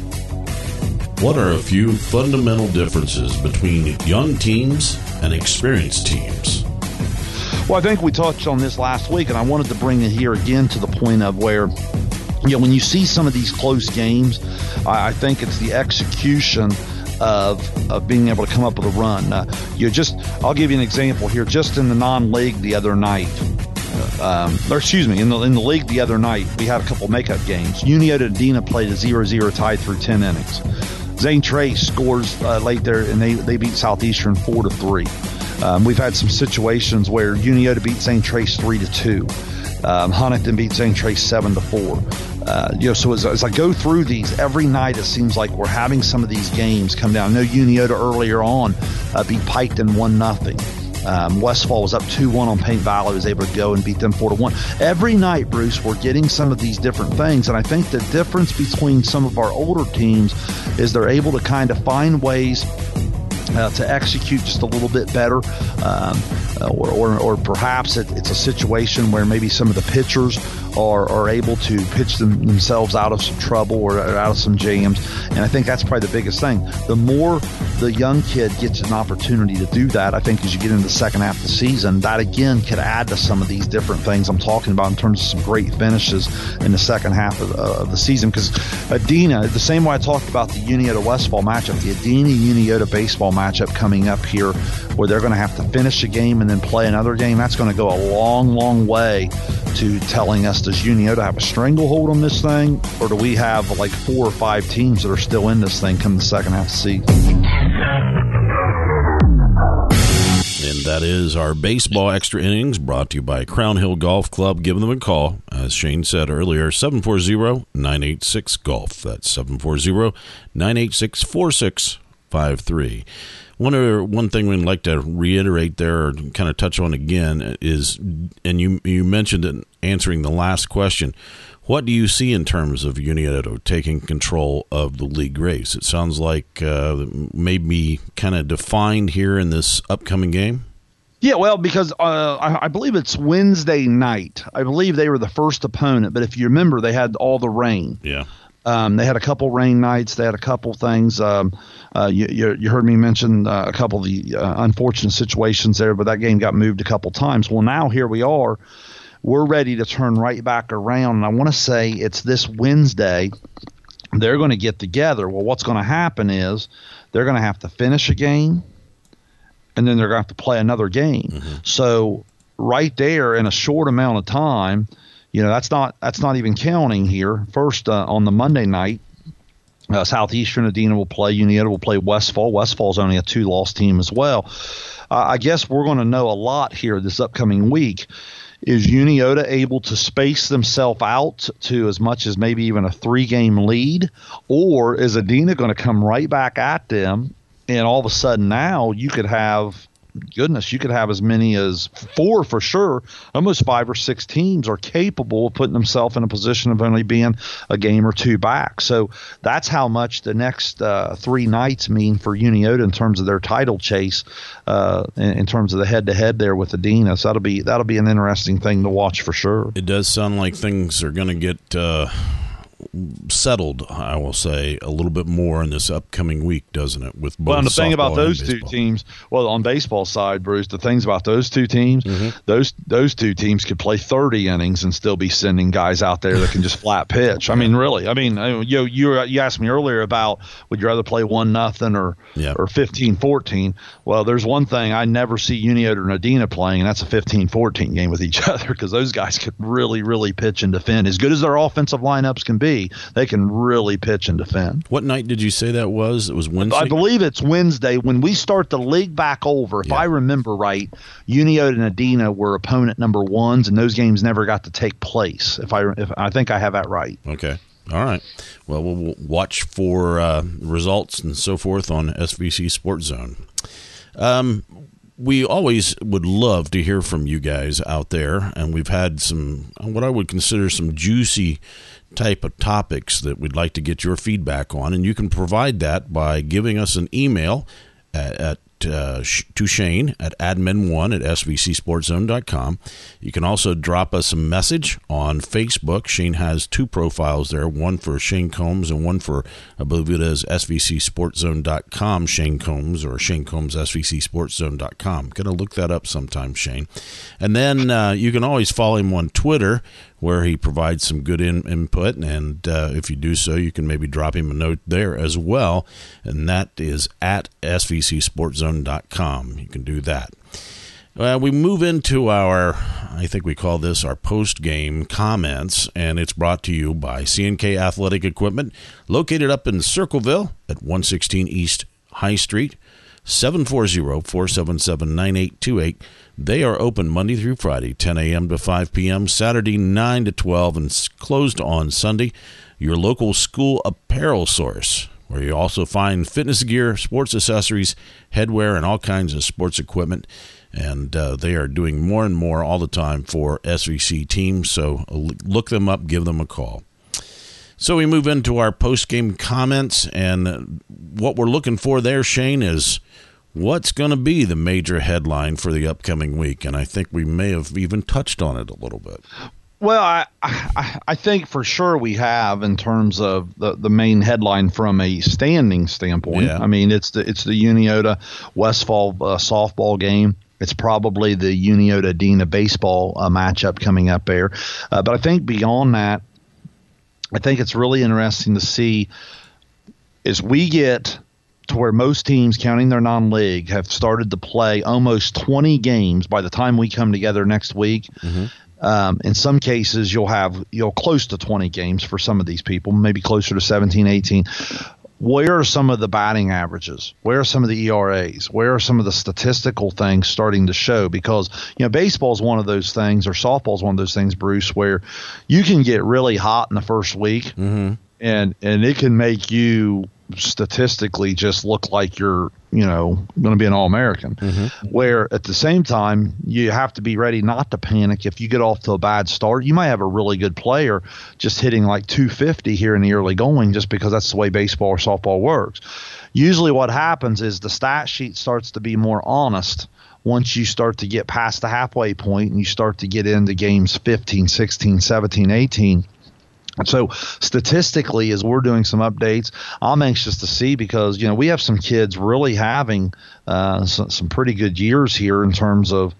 What are a few fundamental differences between young teams and experienced teams?
Well, I think we touched on this last week, and I wanted to bring it here again to the point of where, you know, when you see some of these close games, I, I think it's the execution of of being able to come up with a run. Uh, you just, I'll give you an example here. Just in the non-league the other night, um, or excuse me, in the in the league the other night, we had a couple makeup games. Uniota and Adina played a zero zero tie through ten innings. Zane Trace scores uh, late there, and they, they beat Southeastern four to three. Um, we've had some situations where Uniota beat Zane Trace three to two. Um, Huntington beat Zane Trace seven to four. Uh, you know, so as, as I go through these every night, it seems like we're having some of these games come down. I know Uniota earlier on uh, beat Piketon one nothing. Um, Westfall was up two one on Paint Valley, was able to go and beat them four to one. Every night, Bruce, we're getting some of these different things, and I think the difference between some of our older teams is they're able to kind of find ways Uh, to execute just a little bit better, um, or, or, or perhaps it, it's a situation where maybe some of the pitchers are, are able to pitch them, themselves out of some trouble or out of some jams, and I think that's probably the biggest thing. The more the young kid gets an opportunity to do that, I think as you get into the second half of the season, that again could add to some of these different things I'm talking about in terms of some great finishes in the second half of, uh, of the season. Because Adena, the same way I talked about the Uniota-Westfall matchup, the Adena-Uniota baseball matchup coming up here where they're going to have to finish a game and then play another game, that's going to go a long, long way to telling us, does Uniota have a stranglehold on this thing, or do we have like four or five teams that are still in this thing come the second half of the season?
And that is our baseball extra innings, brought to you by Crown Hill Golf Club. Give them a call, as Shane said earlier, seven four zero, nine eight six, golf. That's seven four zero, nine eight six, four six five three. One other, one thing we'd like to reiterate there, or kind of touch on again, is, and you you mentioned it answering the last question, what do you see in terms of Uniota taking control of the league race? It sounds like uh, maybe kind of defined here in this upcoming game.
Yeah, well, because uh, I, I believe it's Wednesday night. I believe they were the first opponent, but if you remember, they had all the rain.
Yeah.
Um, they had a couple rain nights. They had a couple things. Um, uh, you, you, you heard me mention uh, a couple of the uh, unfortunate situations there, but that game got moved a couple times. Well, now here we are. We're ready to turn right back around, and I want to say it's this Wednesday. They're going to get together. Well, what's going to happen is they're going to have to finish a game, and then they're going to have to play another game. Mm-hmm. So right there in a short amount of time, you know, that's not that's not even counting here. First, uh, on the Monday night, uh, Southeastern Adena will play. Uniota will play Westfall. Westfall's only a two-loss team as well. Uh, I guess we're going to know a lot here this upcoming week. Is Uniota able to space themselves out to as much as maybe even a three-game lead? Or is Adena going to come right back at them, and all of a sudden now you could have – goodness, you could have as many as four for sure. Almost five or six teams are capable of putting themselves in a position of only being a game or two back. So that's how much the next uh, three nights mean for Uniota in terms of their title chase, uh, in, in terms of the head-to-head there with Adena. So that'll be that'll be an interesting thing to watch for sure.
It does sound like things are going to get uh, settled, I will say, a little bit more in this upcoming week, doesn't it? With both
well, and the thing about those two
baseball.
teams, well, on baseball side, Bruce, the things about those two teams, mm-hmm. those those two teams could play thirty innings and still be sending guys out there that can just flat pitch. I mean, really. I mean, you you you asked me earlier about would you rather play one nothing or
yeah.
or fifteen fourteen. Well, there's one thing I never see Uniota and Adena playing, and that's a fifteen fourteen game with each other, because those guys could really, really pitch and defend. As good as their offensive lineups can be, they can really pitch and defend.
What night did you say that was? It was Wednesday?
I believe it's Wednesday. When we start the league back over, if
yeah.
I remember right, Uniota and Adena were opponent number ones, and those games never got to take place. If I, if I think I have that right.
Okay. All right. Well, we'll watch for uh, results and so forth on S V C Sports Zone. Um, we always would love to hear from you guys out there, and we've had some, what I would consider some juicy type of topics that we'd like to get your feedback on, and you can provide that by giving us an email at, at uh, to Shane at admin one at s v c sports zone dot com. You can also drop us a message on Facebook. Shane has two profiles there, one for Shane Combs and one for, I believe it is, s v c sports zone dot com Shane Combs, or Shane Combs s v c sports zone dot com. Gotta look that up sometime, Shane. And then uh, you can always follow him on Twitter, where he provides some good in, input, and uh, if you do so, you can maybe drop him a note there as well, and that is at s v c sports zone dot com. You can do that. Uh, we move into our, I think we call this our post-game comments, and it's brought to you by C and K Athletic Equipment, located up in Circleville at one sixteen East High Street, seven four zero, four seven seven, nine eight two eight. They are open Monday through Friday, ten a.m. to five p.m., Saturday nine to twelve, and closed on Sunday. Your local school apparel source. where you also find fitness gear, sports accessories, headwear, and all kinds of sports equipment. And uh, they are doing more and more all the time for S V C teams. So look them up, give them a call. So we move into our post-game comments, and what we're looking for there, Shane, is what's going to be the major headline for the upcoming week? And I think we may have even touched on it a little bit.
Well, I, I I think for sure we have in terms of the, the main headline from a standing standpoint.
Yeah.
I mean, it's the it's the Uniota Westfall uh, softball game. It's probably the Uniota Dina baseball uh, matchup coming up there. Uh, but I think beyond that, I think it's really interesting to see as we get to where most teams, counting their non-league, have started to play almost twenty games by the time we come together next week. Mm-hmm. Um, in some cases, you'll have you'll close to twenty games for some of these people, maybe closer to seventeen, eighteen. Where are some of the batting averages? Where are some of the E R As? Where are some of the statistical things starting to show? Because, you know, baseball is one of those things, or softball is one of those things, Bruce, where you can get really hot in the first week, mm-hmm. and and it can make you statistically just look like you're, you know, going to be an All-American. Mm-hmm. Where at the same time, you have to be ready not to panic. If you get off to a bad start, you might have a really good player just hitting like two fifty here in the early going, just because that's the way baseball or softball works. Usually what happens is the stat sheet starts to be more honest once you start to get past the halfway point and you start to get into games fifteen, sixteen, seventeen, eighteen. So statistically, as we're doing some updates, I'm anxious to see, because, you know, we have some kids really having uh, some, some pretty good years here in terms of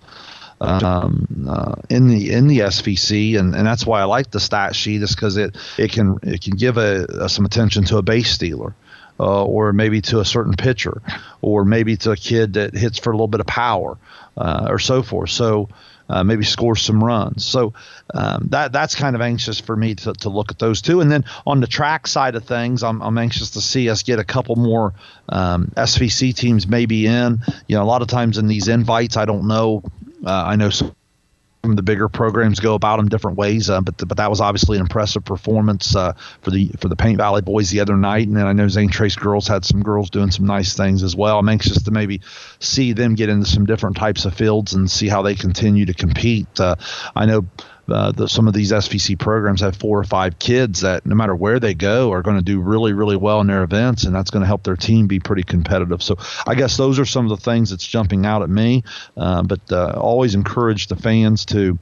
um, uh, in the in the S V C, and, and that's why I like the stat sheet, is because it it can it can give a, a some attention to a base stealer. Uh, or maybe to a certain pitcher, or maybe to a kid that hits for a little bit of power, uh, or so forth. So uh, maybe scores some runs. So um, that that's kind of anxious for me to, to look at those two. And then on the track side of things, I'm, I'm anxious to see us get a couple more um, S V C teams maybe in. You know, a lot of times in these invites, I don't know. Uh, I know some. Some of the bigger programs go about them different ways, uh, but the, but that was obviously an impressive performance uh, for the for the Paint Valley boys the other night, and then I know Zane Trace girls had some girls doing some nice things as well. I'm anxious to maybe see them get into some different types of fields and see how they continue to compete. Uh, I know uh, the, some of these S V C programs have four or five kids that no matter where they go are going to do really, really well in their events, and that's going to help their team be pretty competitive. So I guess those are some of the things that's jumping out at me, uh, but uh, always encourage the fans to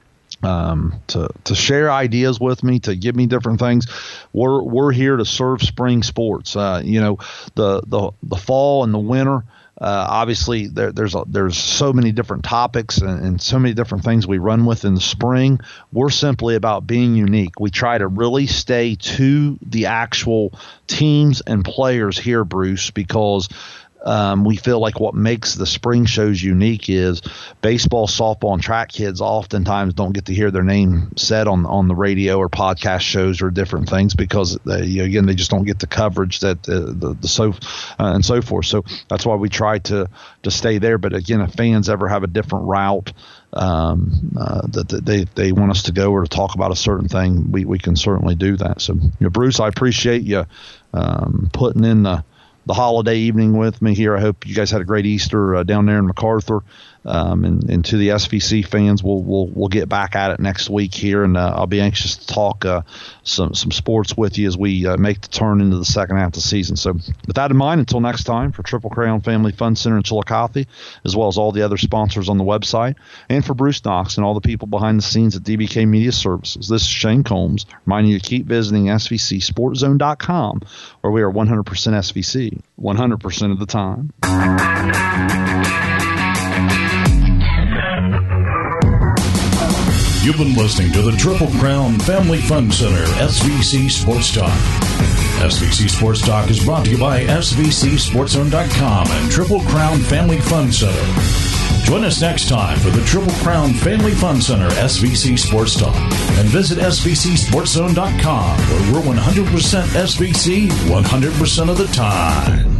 um, to to share ideas with me, to give me different things. We're we're here to serve spring sports. Uh, you know, the the the fall and the winter. Uh, obviously, there, there's a, there's so many different topics and, and so many different things we run with in the spring. We're simply about being unique. We try to really stay to the actual teams and players here, Bruce, because Um, we feel like what makes the spring shows unique is baseball, softball, and track kids oftentimes don't get to hear their name said on on the radio or podcast shows or different things, because they, again, they just don't get the coverage that uh, the the so uh, and so forth. So that's why we try to to stay there. But again, if fans ever have a different route um, uh, that, that they they want us to go or to talk about a certain thing, we we can certainly do that. So, you know, Bruce, I appreciate you um, putting in the. the holiday evening with me here. I hope you guys had a great Easter uh, down there in MacArthur. Um, and, and to the S V C fans, we'll we'll we'll get back at it next week here, and uh, I'll be anxious to talk uh, some some sports with you as we uh, make the turn into the second half of the season. So with that in mind, until next time, for Triple Crown Family Fun Center in Chillicothe, as well as all the other sponsors on the website, and for Bruce Knox and all the people behind the scenes at D B K Media Services, this is Shane Combs reminding you to keep visiting S V C Sports Zone dot com, where we are one hundred percent S V C, one hundred percent of the time.
You've been listening to the Triple Crown Family Fun Center S V C Sports Talk. S V C Sports Talk is brought to you by S V C Sports Zone dot com and Triple Crown Family Fun Center. Join us next time for the Triple Crown Family Fun Center S V C Sports Talk, and visit S V C Sports Zone dot com, where we're one hundred percent S V C one hundred percent of the time.